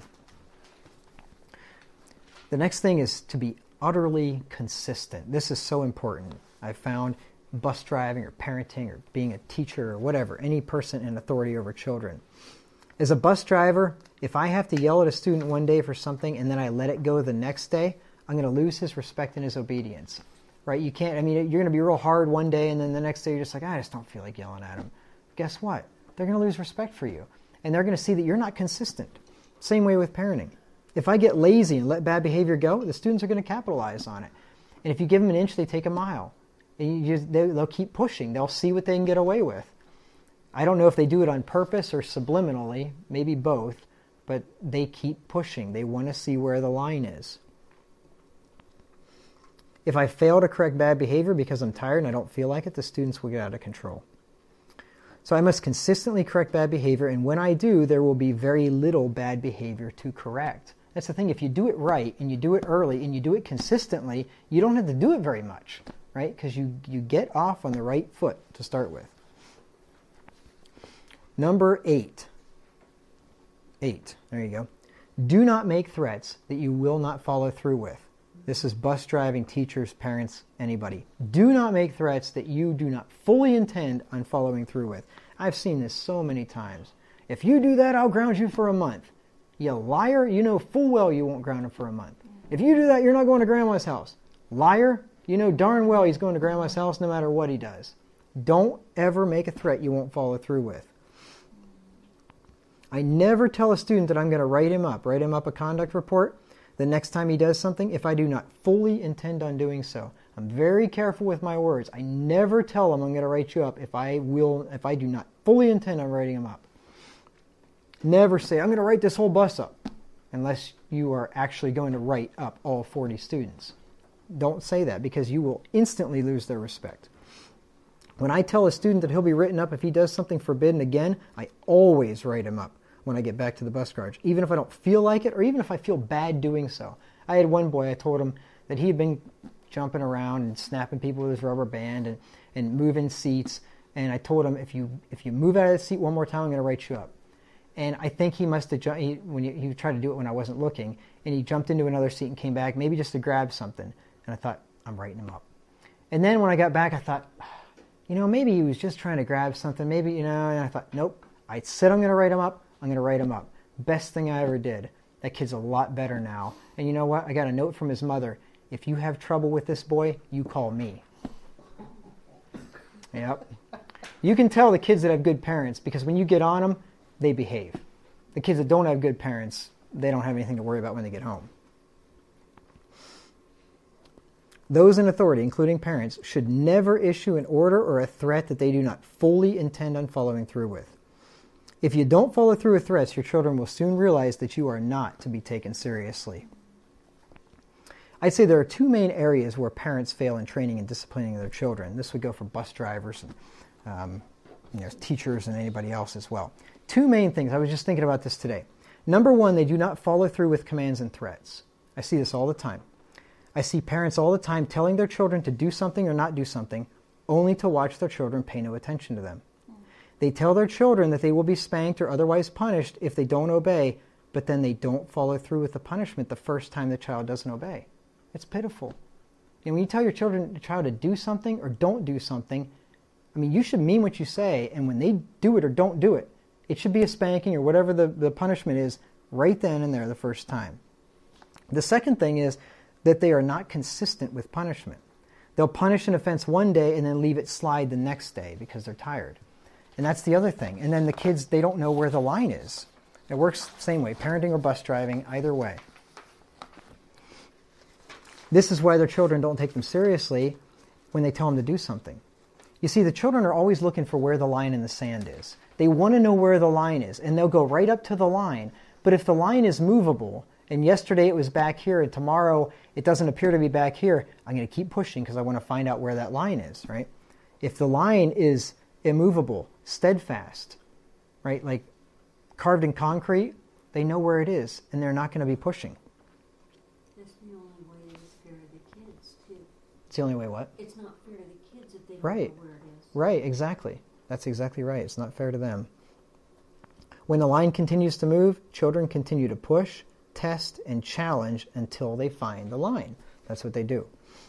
The next thing is to be utterly consistent. This is so important. I've found bus driving or parenting or being a teacher or whatever, any person in authority over children. As a bus driver, if I have to yell at a student one day for something and then I let it go the next day, I'm going to lose his respect and his obedience. Right? You can't, you're going to be real hard one day and then the next day you're just like, I just don't feel like yelling at him. Guess what? They're going to lose respect for you. And they're going to see that you're not consistent. Same way with parenting. If I get lazy and let bad behavior go, the students are going to capitalize on it. And if you give them an inch, they take a mile. And they'll keep pushing. They'll see what they can get away with. I don't know if they do it on purpose or subliminally, maybe both, but they keep pushing. They want to see where the line is. If I fail to correct bad behavior because I'm tired and I don't feel like it, the students will get out of control. So I must consistently correct bad behavior, and when I do, there will be very little bad behavior to correct. That's the thing. If you do it right, and you do it early, and you do it consistently, you don't have to do it very much, right? Because you get off on the right foot to start with. Number 8. 8. There you go. Do not make threats that you will not follow through with. This is bus driving, teachers, parents, anybody. Do not make threats that you do not fully intend on following through with. I've seen this so many times. If you do that, I'll ground you for a month. You liar, you know full well you won't ground him for a month. If you do that, you're not going to grandma's house. Liar, you know darn well he's going to grandma's house no matter what he does. Don't ever make a threat you won't follow through with. I never tell a student that I'm going to write him up a conduct report the next time he does something if I do not fully intend on doing so. I'm very careful with my words. I never tell him I'm going to write you up if I do not fully intend on writing him up. Never say, I'm going to write this whole bus up, unless you are actually going to write up all 40 students. Don't say that, because you will instantly lose their respect. When I tell a student that he'll be written up if he does something forbidden again, I always write him up when I get back to the bus garage, even if I don't feel like it, or even if I feel bad doing so. I had one boy, I told him that he had been jumping around and snapping people with his rubber band and moving seats, and I told him, if you move out of the seat one more time, I'm going to write you up. And I think he must have jumped, he tried to do it when I wasn't looking, and he jumped into another seat and came back, maybe just to grab something. And I thought, I'm writing him up. And then when I got back, I thought, maybe he was just trying to grab something, maybe, and I thought, nope, I said I'm going to write him up, I'm going to write him up. Best thing I ever did. That kid's a lot better now. And you know what? I got a note from his mother. If you have trouble with this boy, you call me. Yep. You can tell the kids that have good parents, because when you get on them, they behave. The kids that don't have good parents, they don't have anything to worry about when they get home. Those in authority, including parents, should never issue an order or a threat that they do not fully intend on following through with. If you don't follow through with threats, your children will soon realize that you are not to be taken seriously. I'd say there are two main areas where parents fail in training and disciplining their children. This would go for bus drivers and teachers and anybody else as well. Two main things. I was just thinking about this today. Number one, they do not follow through with commands and threats. I see this all the time. I see parents all the time telling their children to do something or not do something, only to watch their children pay no attention to them. They tell their children that they will be spanked or otherwise punished if they don't obey, but then they don't follow through with the punishment the first time the child doesn't obey. It's pitiful. And when you tell your child to do something or don't do something, I mean, you should mean what you say, and when they do it or don't do it, it should be a spanking or whatever the punishment is right then and there the first time. The second thing is that they are not consistent with punishment. They'll punish an offense one day and then leave it slide the next day because they're tired. And that's the other thing. And then the kids, they don't know where the line is. It works the same way, parenting or bus driving, either way. This is why their children don't take them seriously when they tell them to do something. You see, the children are always looking for where the line in the sand is. They want to know where the line is, and they'll go right up to the line. But if the line is movable, and yesterday it was back here, and tomorrow it doesn't appear to be back here, I'm going to keep pushing because I want to find out where that line is, right? If the line is immovable, steadfast, right, like carved in concrete, they know where it is, and they're not going to be pushing. That's the only way it's fair to the kids, too. It's the only way what? It's not fair to the kids if they don't Right. know where it is. Right, exactly. That's exactly right. It's not fair to them. When the line continues to move, children continue to push, test, and challenge until they find the line. That's what they do.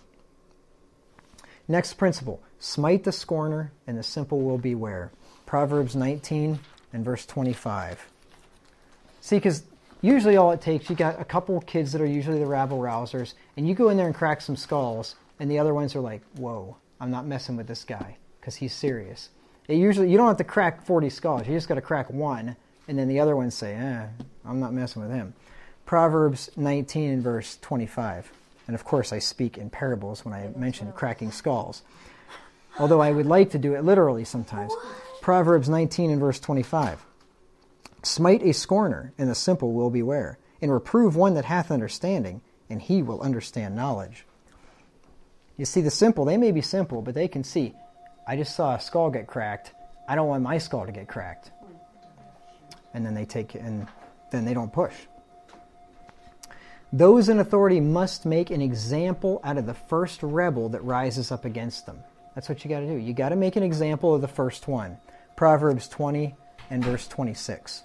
Next principle, smite the scorner and the simple will beware. Proverbs 19 and verse 25. See, because usually all it takes, you got a couple kids that are usually the rabble-rousers, and you go in there and crack some skulls, and the other ones are like, whoa, I'm not messing with this guy because he's serious. You don't have to crack 40 skulls. You just got to crack one, and then the other ones say, I'm not messing with him. Proverbs 19 and verse 25. And of course, I speak in parables when I mention cracking skulls. Although I would like to do it literally sometimes. Proverbs 19 and verse 25. Smite a scorner, and the simple will beware. And reprove one that hath understanding, and he will understand knowledge. You see, the simple, they may be simple, but they can see, I just saw a skull get cracked. I don't want my skull to get cracked. And then then they don't push. Those in authority must make an example out of the first rebel that rises up against them. That's what you got to do. You got to make an example of the first one. Proverbs 20 and verse 26.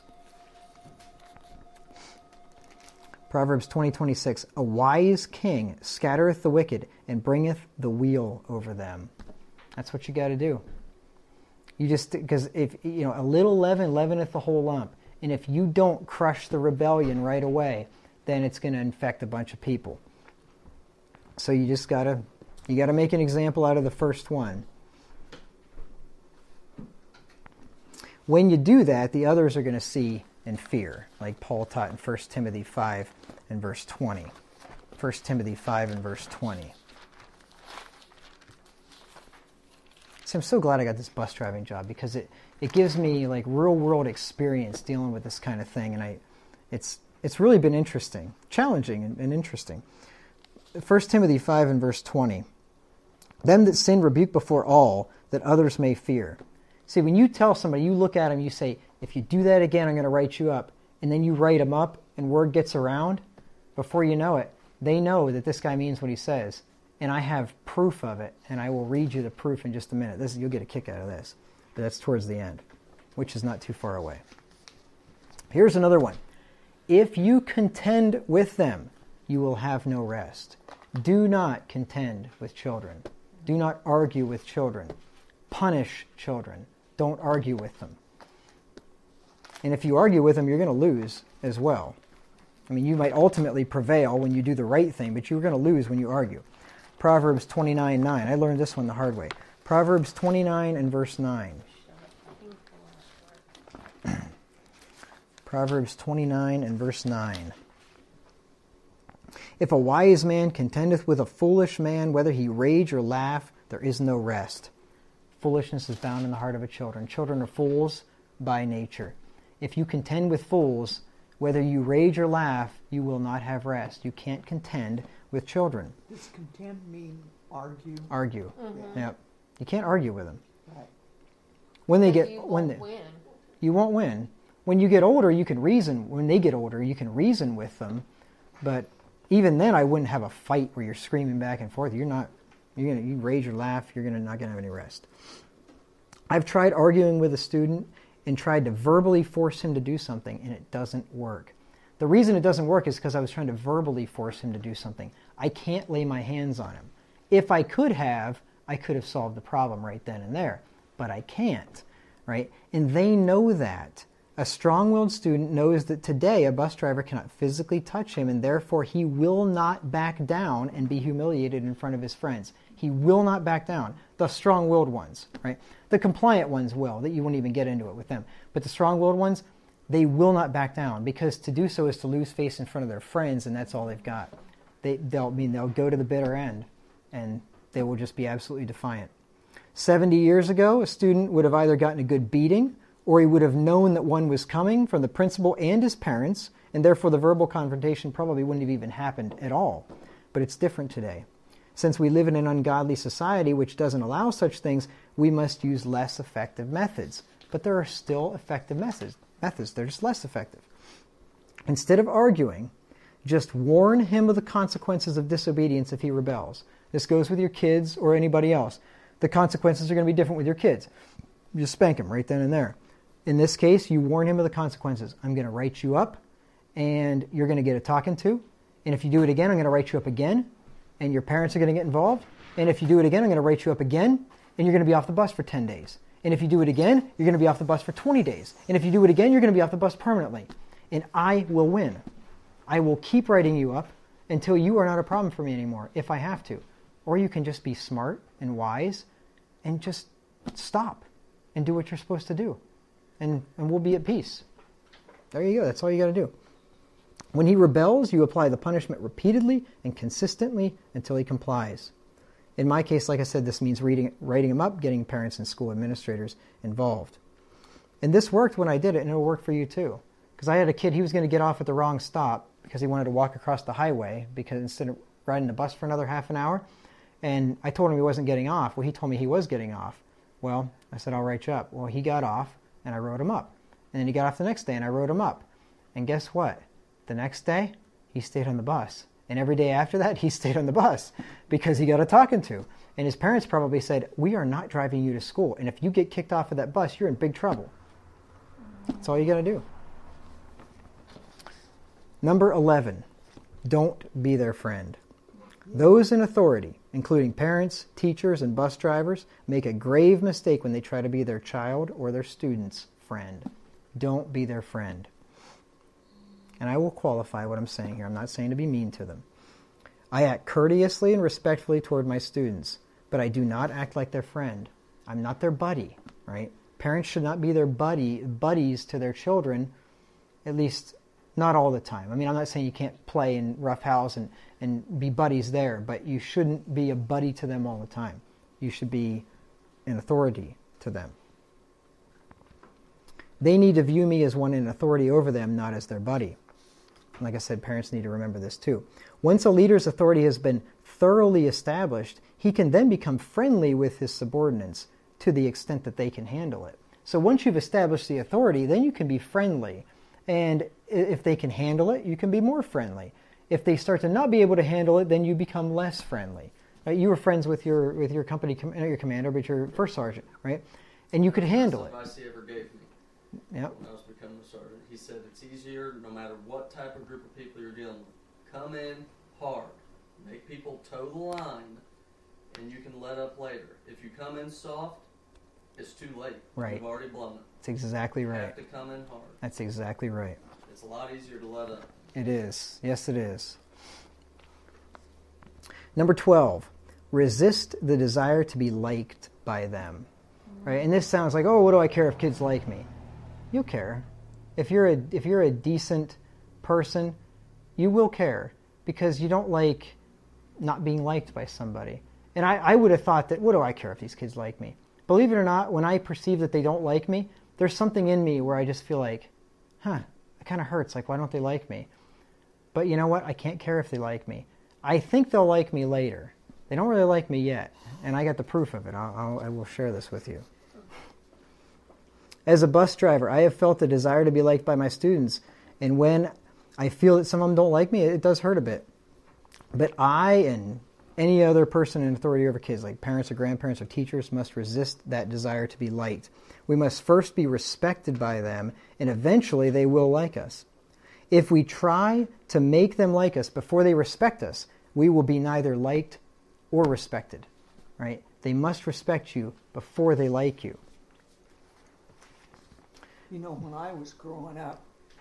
Proverbs 20:26. A wise king scattereth the wicked and bringeth the weal over them. That's what you got to do. Because if a little leaven leaveneth the whole lump, and if you don't crush the rebellion right away, then it's going to infect a bunch of people. So you just got to make an example out of the first one. When you do that, the others are going to see and fear, like Paul taught in 1 Timothy 5 and verse 20. 1 Timothy 5 and verse 20. So I'm so glad I got this bus driving job because it gives me like real world experience dealing with this kind of thing, and it's really been interesting, challenging and interesting. 1 Timothy 5 and verse 20. Them that sin rebuke before all, that others may fear. See, when you tell somebody, you look at them, you say, if you do that again, I'm going to write you up. And then you write them up and word gets around, before you know it, they know that this guy means what he says. And I have proof of it, and I will read you the proof in just a minute. You'll get a kick out of this. But that's towards the end, which is not too far away. Here's another one. If you contend with them, you will have no rest. Do not contend with children. Do not argue with children. Punish children. Don't argue with them. And if you argue with them, you're going to lose as well. I mean, you might ultimately prevail when you do the right thing, but you're going to lose when you argue. Proverbs 29:9. I learned this one the hard way. Proverbs 29 and verse 9. Proverbs 29 and verse 9. If a wise man contendeth with a foolish man, whether he rage or laugh, there is no rest. Foolishness is bound in the heart of a children. Children are fools by nature. If you contend with fools, whether you rage or laugh, you will not have rest. You can't contend with children. Does contend mean argue? Argue. Yep. You can't argue with them. Right. When they But get you when won't they, win. you won't win. When you get older, you can reason. When they get older, you can reason with them. But even then, I wouldn't have a fight where you're screaming back and forth. You rage or laugh. You're not gonna have any rest. I've tried arguing with a student and tried to verbally force him to do something, and it doesn't work. The reason it doesn't work is because I was trying to verbally force him to do something. I can't lay my hands on him. If I could have solved the problem right then and there, but I can't, right? And they know that. A strong-willed student knows that today a bus driver cannot physically touch him, and therefore he will not back down and be humiliated in front of his friends. He will not back down. The strong-willed ones, right? The compliant ones will, that you won't even get into it with them. But the strong-willed ones, they will not back down, because to do so is to lose face in front of their friends, and that's all they've got. They'll go to the bitter end, and they will just be absolutely defiant. 70 years ago, a student would have either gotten a good beating, or he would have known that one was coming from the principal and his parents, and therefore the verbal confrontation probably wouldn't have even happened at all. But it's different today. Since we live in an ungodly society which doesn't allow such things, we must use less effective methods. But there are still effective methods. They're just less effective. Instead of arguing, just warn him of the consequences of disobedience if he rebels. This goes with your kids or anybody else. The consequences are going to be different with your kids. You just spank him right then and there. In this case, you warn him of the consequences. I'm going to write you up, and you're going to get a talking to. And if you do it again, I'm going to write you up again, and your parents are going to get involved. And if you do it again, I'm going to write you up again, and you're going to be off the bus for 10 days. And if you do it again, you're going to be off the bus for 20 days. And if you do it again, you're going to be off the bus permanently. And I will win. I will keep writing you up until you are not a problem for me anymore, if I have to. Or you can just be smart and wise and just stop and do what you're supposed to do. And we'll be at peace. There you go. That's all you got to do. When he rebels, you apply the punishment repeatedly and consistently until he complies. In my case, like I said, this means writing him up, getting parents and school administrators involved. And this worked when I did it, and it'll work for you too. Because I had a kid, he was going to get off at the wrong stop because he wanted to walk across the highway because instead of riding the bus for another half an hour. And I told him he wasn't getting off. Well, he told me he was getting off. Well, I said, I'll write you up. Well, he got off, and I wrote him up. And then he got off the next day, and I wrote him up. And guess what? The next day, he stayed on the bus. And every day after that, he stayed on the bus because he got a talking to. And his parents probably said, we are not driving you to school. And if you get kicked off of that bus, you're in big trouble. That's all you got to do. Number 11, don't be their friend. Those in authority, including parents, teachers, and bus drivers, make a grave mistake when they try to be their child or their student's friend. Don't be their friend. And I will qualify what I'm saying here. I'm not saying to be mean to them. I act courteously and respectfully toward my students, but I do not act like their friend. I'm not their buddy, right? Parents should not be their buddies to their children, at least not all the time. I mean, I'm not saying you can't play in roughhouse and be buddies there, but you shouldn't be a buddy to them all the time. You should be an authority to them. They need to view me as one in authority over them, not as their buddy. Like I said, parents need to remember this too. Once a leader's authority has been thoroughly established, he can then become friendly with his subordinates to the extent that they can handle it. So once you've established the authority, then you can be friendly. And if they can handle it, you can be more friendly. If they start to not be able to handle it, then you become less friendly. Right? You were friends with your company, not your commander, but your first sergeant, right? And you could handle it. The advice he ever gave me Yep. when I was becoming a sergeant, he said it's easier no matter what type of group of people you're dealing with. Come in hard, make people toe the line, and you can let up later. If you come in soft, it's too late. Right. You've already blown it. That's exactly You right. have to come in hard. That's exactly right. It's a lot easier to let up. It is. Yes, it is. Number 12, resist the desire to be liked by them. Right? And this sounds like, oh, what do I care if kids like me? You'll care. If you're a decent person, you will care because you don't like not being liked by somebody. And I would have thought that, what do I care if these kids like me? Believe it or not, when I perceive that they don't like me, there's something in me where I just feel like, it kind of hurts. Like, why don't they like me? But you know what? I can't care if they like me. I think they'll like me later. They don't really like me yet. And I got the proof of it. I will share this with you. As a bus driver, I have felt the desire to be liked by my students. And when I feel that some of them don't like me, it does hurt a bit. But I and any other person in authority over kids, like parents or grandparents or teachers, must resist that desire to be liked. We must first be respected by them, and eventually they will like us. If we try to make them like us before they respect us, we will be neither liked or respected. Right? They must respect you before they like you. You know, when I was growing up,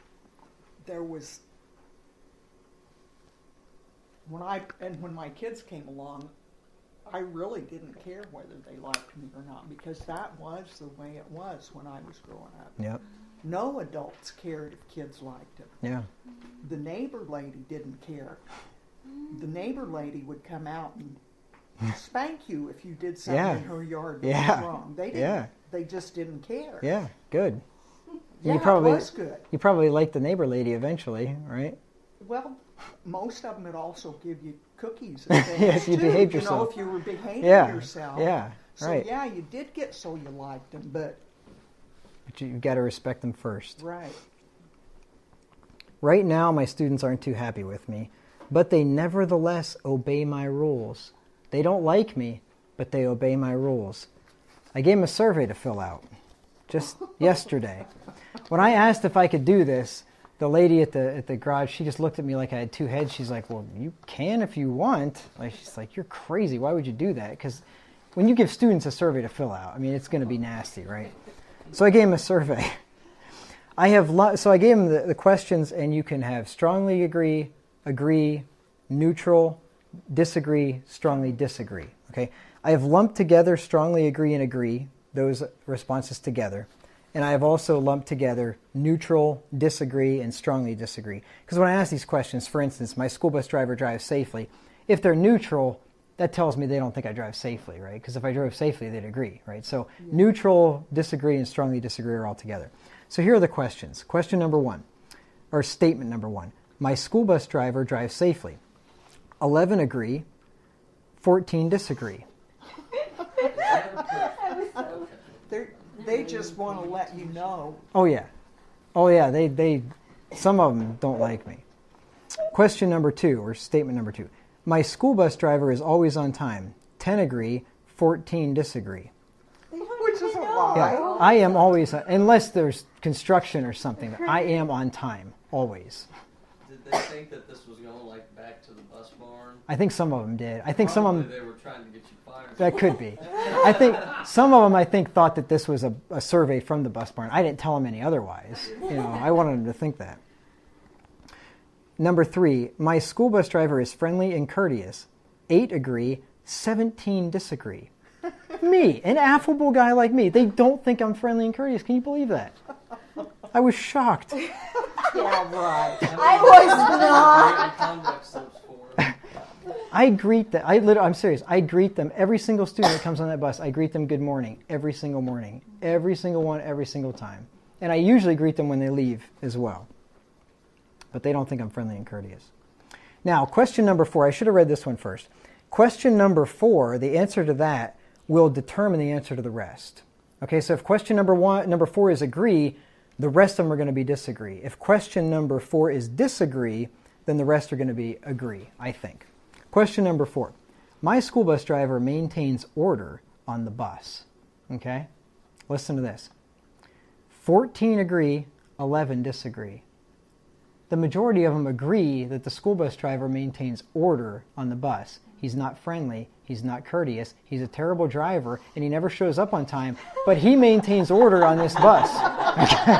when my kids came along, I really didn't care whether they liked me or not, because that was the way it was when I was growing up. Yep. No adults cared if kids liked them. Yeah. The neighbor lady didn't care. The neighbor lady would come out and spank you if you did something Yeah. in her yard that Yeah. was wrong. They didn't. Yeah. They just didn't care. Yeah. Good. Yeah, You probably- it was good. You probably liked the neighbor lady eventually, right? Well, most of them would also give you cookies and things Yeah, if you too, behaved You know, yourself. if you were behaving Yeah. yourself. Yeah. So Right. yeah, you did get so you liked them, but But you've got to respect them first. right. Right now, my students aren't too happy with me, but they nevertheless obey my rules. They don't like me, but they obey my rules. I gave them a survey to fill out just yesterday. When I asked if I could do this, the lady at the garage, she just looked at me like I had two heads. She's like, well, you can if you want. Like, she's like, you're crazy. Why would you do that? Because when you give students a survey to fill out, I mean, it's going to be nasty, right? So I gave them a survey. So I gave them the questions, and you can have strongly agree, neutral, disagree, strongly disagree. Okay, I have lumped together strongly agree and agree, those responses together. And I have also lumped together neutral, disagree, and strongly disagree. Because when I ask these questions, for instance, my school bus driver drives safely. If they're neutral, that tells me they don't think I drive safely, right? Because if I drove safely, they'd agree, right? So neutral, disagree, and strongly disagree are all together. So here are the questions. Question number one, or statement number one. My school bus driver drives safely. 11 agree, 14 disagree. They just want to let you know. Oh yeah. They some of them don't like me. Question number two, or statement number two. My school bus driver is always on time. 10 agree, 14 disagree. Which is a lie. Yeah, I am always, unless there's construction or something, I am on time, always. Did they think that this was going like back to the bus barn? I think some of them did. I think some of them, They were trying to get you fired. that could be. I think some of them, thought that this was a survey from the bus barn. I didn't tell them any otherwise. I wanted them to think that. Number three, my school bus driver is friendly and courteous. 8 agree, 17 disagree. Me, an affable guy like me. They don't think I'm friendly and courteous. Can you believe that? I was shocked. Yeah, right. I was not. I greet them. I'm serious. I greet them. Every single student that comes on that bus, I greet them good morning. Every single morning. Every single one, every single time. And I usually greet them when they leave as well. But they don't think I'm friendly and courteous. Now, question number 4. I should have read this one first. Question number 4, the answer to that will determine the answer to the rest. Okay, so if question number 4 is agree, the rest of them are going to be disagree. If question number 4 is disagree, then the rest are going to be agree, I think. Question number 4. My school bus driver maintains order on the bus. Okay? Listen to this. 14 agree, 11 disagree. The majority of them agree that the school bus driver maintains order on the bus. He's not friendly, he's not courteous, he's a terrible driver, and he never shows up on time, but he maintains order on this bus. Can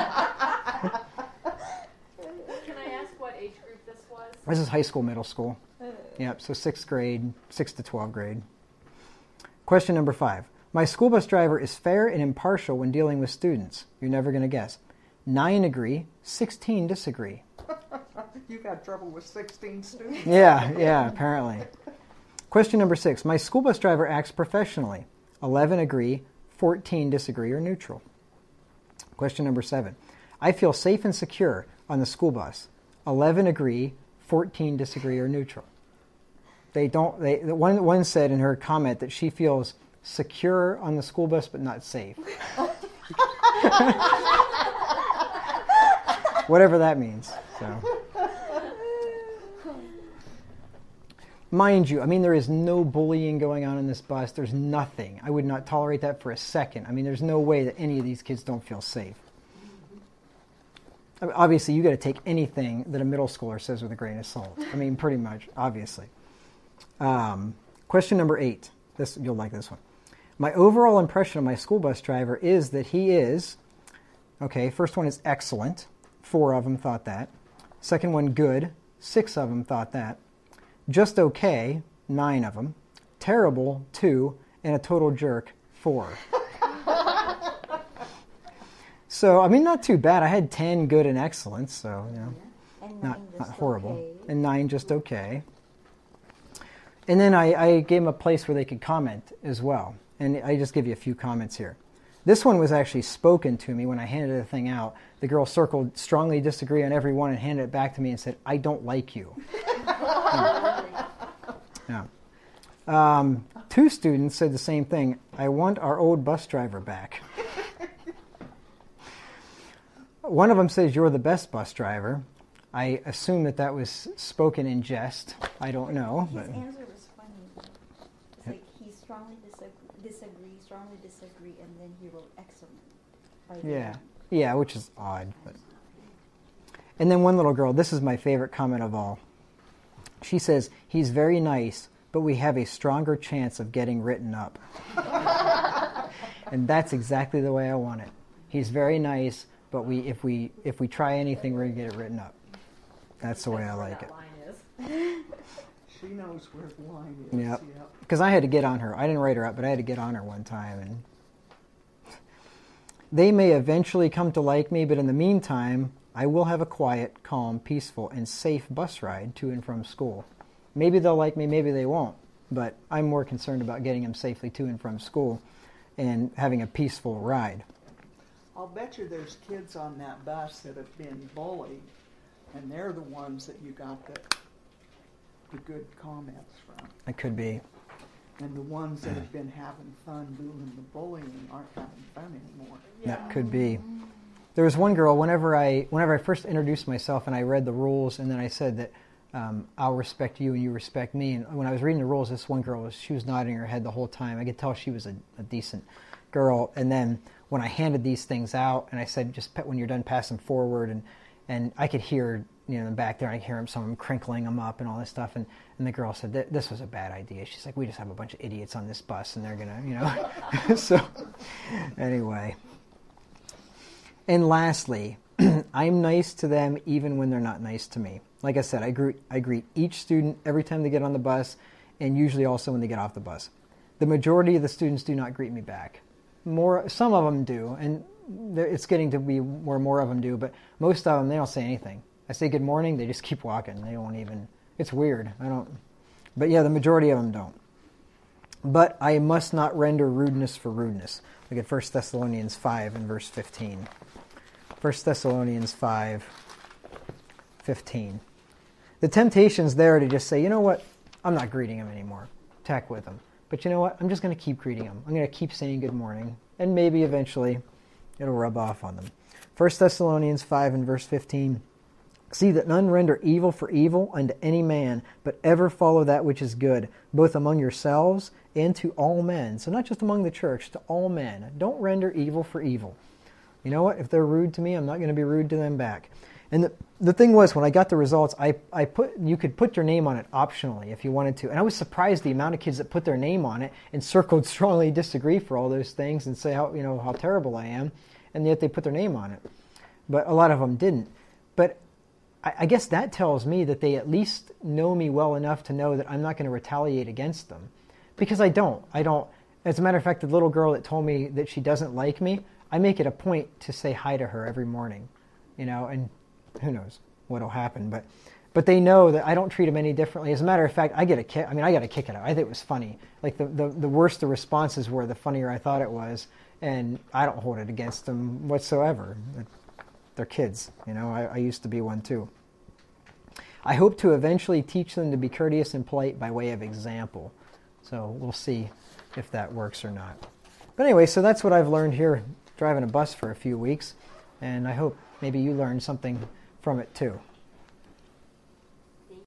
I ask what age group this was? This is high school, middle school. Yep, so 6th grade, 6th to 12th grade. Question number 5. My school bus driver is fair and impartial when dealing with students. You're never going to guess. 9 agree, 16 disagree. You got trouble with 16 students? Yeah, apparently. Question number 6. My school bus driver acts professionally. 11 agree, 14 disagree or neutral. Question number 7. I feel safe and secure on the school bus. 11 agree, 14 disagree or neutral. One said in her comment that she feels secure on the school bus but not safe. Whatever that means. So. Mind you, I mean, there is no bullying going on in this bus. There's nothing. I would not tolerate that for a second. I mean, there's no way that any of these kids don't feel safe. I mean, obviously, you got to take anything that a middle schooler says with a grain of salt. I mean, pretty much, obviously. Question number 8. You'll like this one. My overall impression of my school bus driver is that he is, okay, first one is excellent. 4 of them thought that. Second one, good. 6 of them thought that. Just okay, 9 of them. Terrible, 2. And a total jerk, 4. So, I mean, not too bad. I had 10 good and excellent, so, you know, And not just horrible. okay. And 9 just okay. And then I gave them a place where they could comment as well. And I just give you a few comments here. This one was actually spoken to me when I handed the thing out. The girl circled strongly disagree on every one and handed it back to me and said, I don't like you. Yeah. 2 students said the same thing. I want our old bus driver back. One of them says, you're the best bus driver. I assume that was spoken in jest. I don't know. His But answer was funny. It's like he strongly disagree, and then he wrote excellent. By the yeah. end. Yeah, which is odd. But. And then one little girl, this is my favorite comment of all. She says, he's very nice, but we have a stronger chance of getting written up. And that's exactly the way I want it. He's very nice, but if we try anything, we're going to get it written up. That's the way I like it. She knows where the line is. Yep. Because I had to get on her. I didn't write her up, but I had to get on her one time. And they may eventually come to like me, but in the meantime, I will have a quiet, calm, peaceful, and safe bus ride to and from school. Maybe they'll like me, maybe they won't. But I'm more concerned about getting them safely to and from school and having a peaceful ride. I'll bet you there's kids on that bus that have been bullied, and they're the ones that you got the good comments from. It could be. And the ones that have been having fun doing the bullying aren't having fun anymore. That could be. There was one girl, whenever I first introduced myself and I read the rules, and then I said that I'll respect you and you respect me. And when I was reading the rules, this one girl, she was nodding her head the whole time. I could tell she was a decent girl. And then when I handed these things out and I said, just when you're done, pass them forward, and I could hear, in the back there, I could hear some of them crinkling them up and all this stuff. And the girl said, this was a bad idea. She's like, we just have a bunch of idiots on this bus and they're going to, So, anyway. And lastly, I'm nice to them even when they're not nice to me. Like I said, I greet each student every time they get on the bus and usually also when they get off the bus. The majority of the students do not greet me back. Some of them do, and it's getting to be where more of them do, but most of them, they don't say anything. I say good morning, they just keep walking. They don't even, it's weird. But yeah, the majority of them don't. But I must not render rudeness for rudeness. Look at 1 Thessalonians 5 and verse 15. 1 Thessalonians 5:15. The temptation's there to just say, you know what, I'm not greeting him anymore. Tack with him. But you know what, I'm just going to keep greeting him. I'm going to keep saying good morning. And maybe eventually it'll rub off on them. 1 Thessalonians 5 and verse 15. See that none render evil for evil unto any man, but ever follow that which is good, both among yourselves and to all men. So not just among the church, to all men. Don't render evil for evil. You know what? If they're rude to me, I'm not going to be rude to them back. And the thing was, when I got the results, you could put your name on it optionally if you wanted to. And I was surprised the amount of kids that put their name on it and circled strongly disagree for all those things and say how terrible I am, and yet they put their name on it. But a lot of them didn't. But I guess that tells me that they at least know me well enough to know that I'm not going to retaliate against them. Because I don't. As a matter of fact, the little girl that told me that she doesn't like me, I make it a point to say hi to her every morning. And who knows what'll happen. But they know that I don't treat them any differently. As a matter of fact, I got a kick out of it. I think it was funny. Like the worse the responses were, the funnier I thought it was. And I don't hold it against them whatsoever. They're kids, I used to be one too. I hope to eventually teach them to be courteous and polite by way of example. So we'll see if that works or not. But anyway, so that's what I've learned here driving a bus for a few weeks, and I hope maybe you learned something from it too.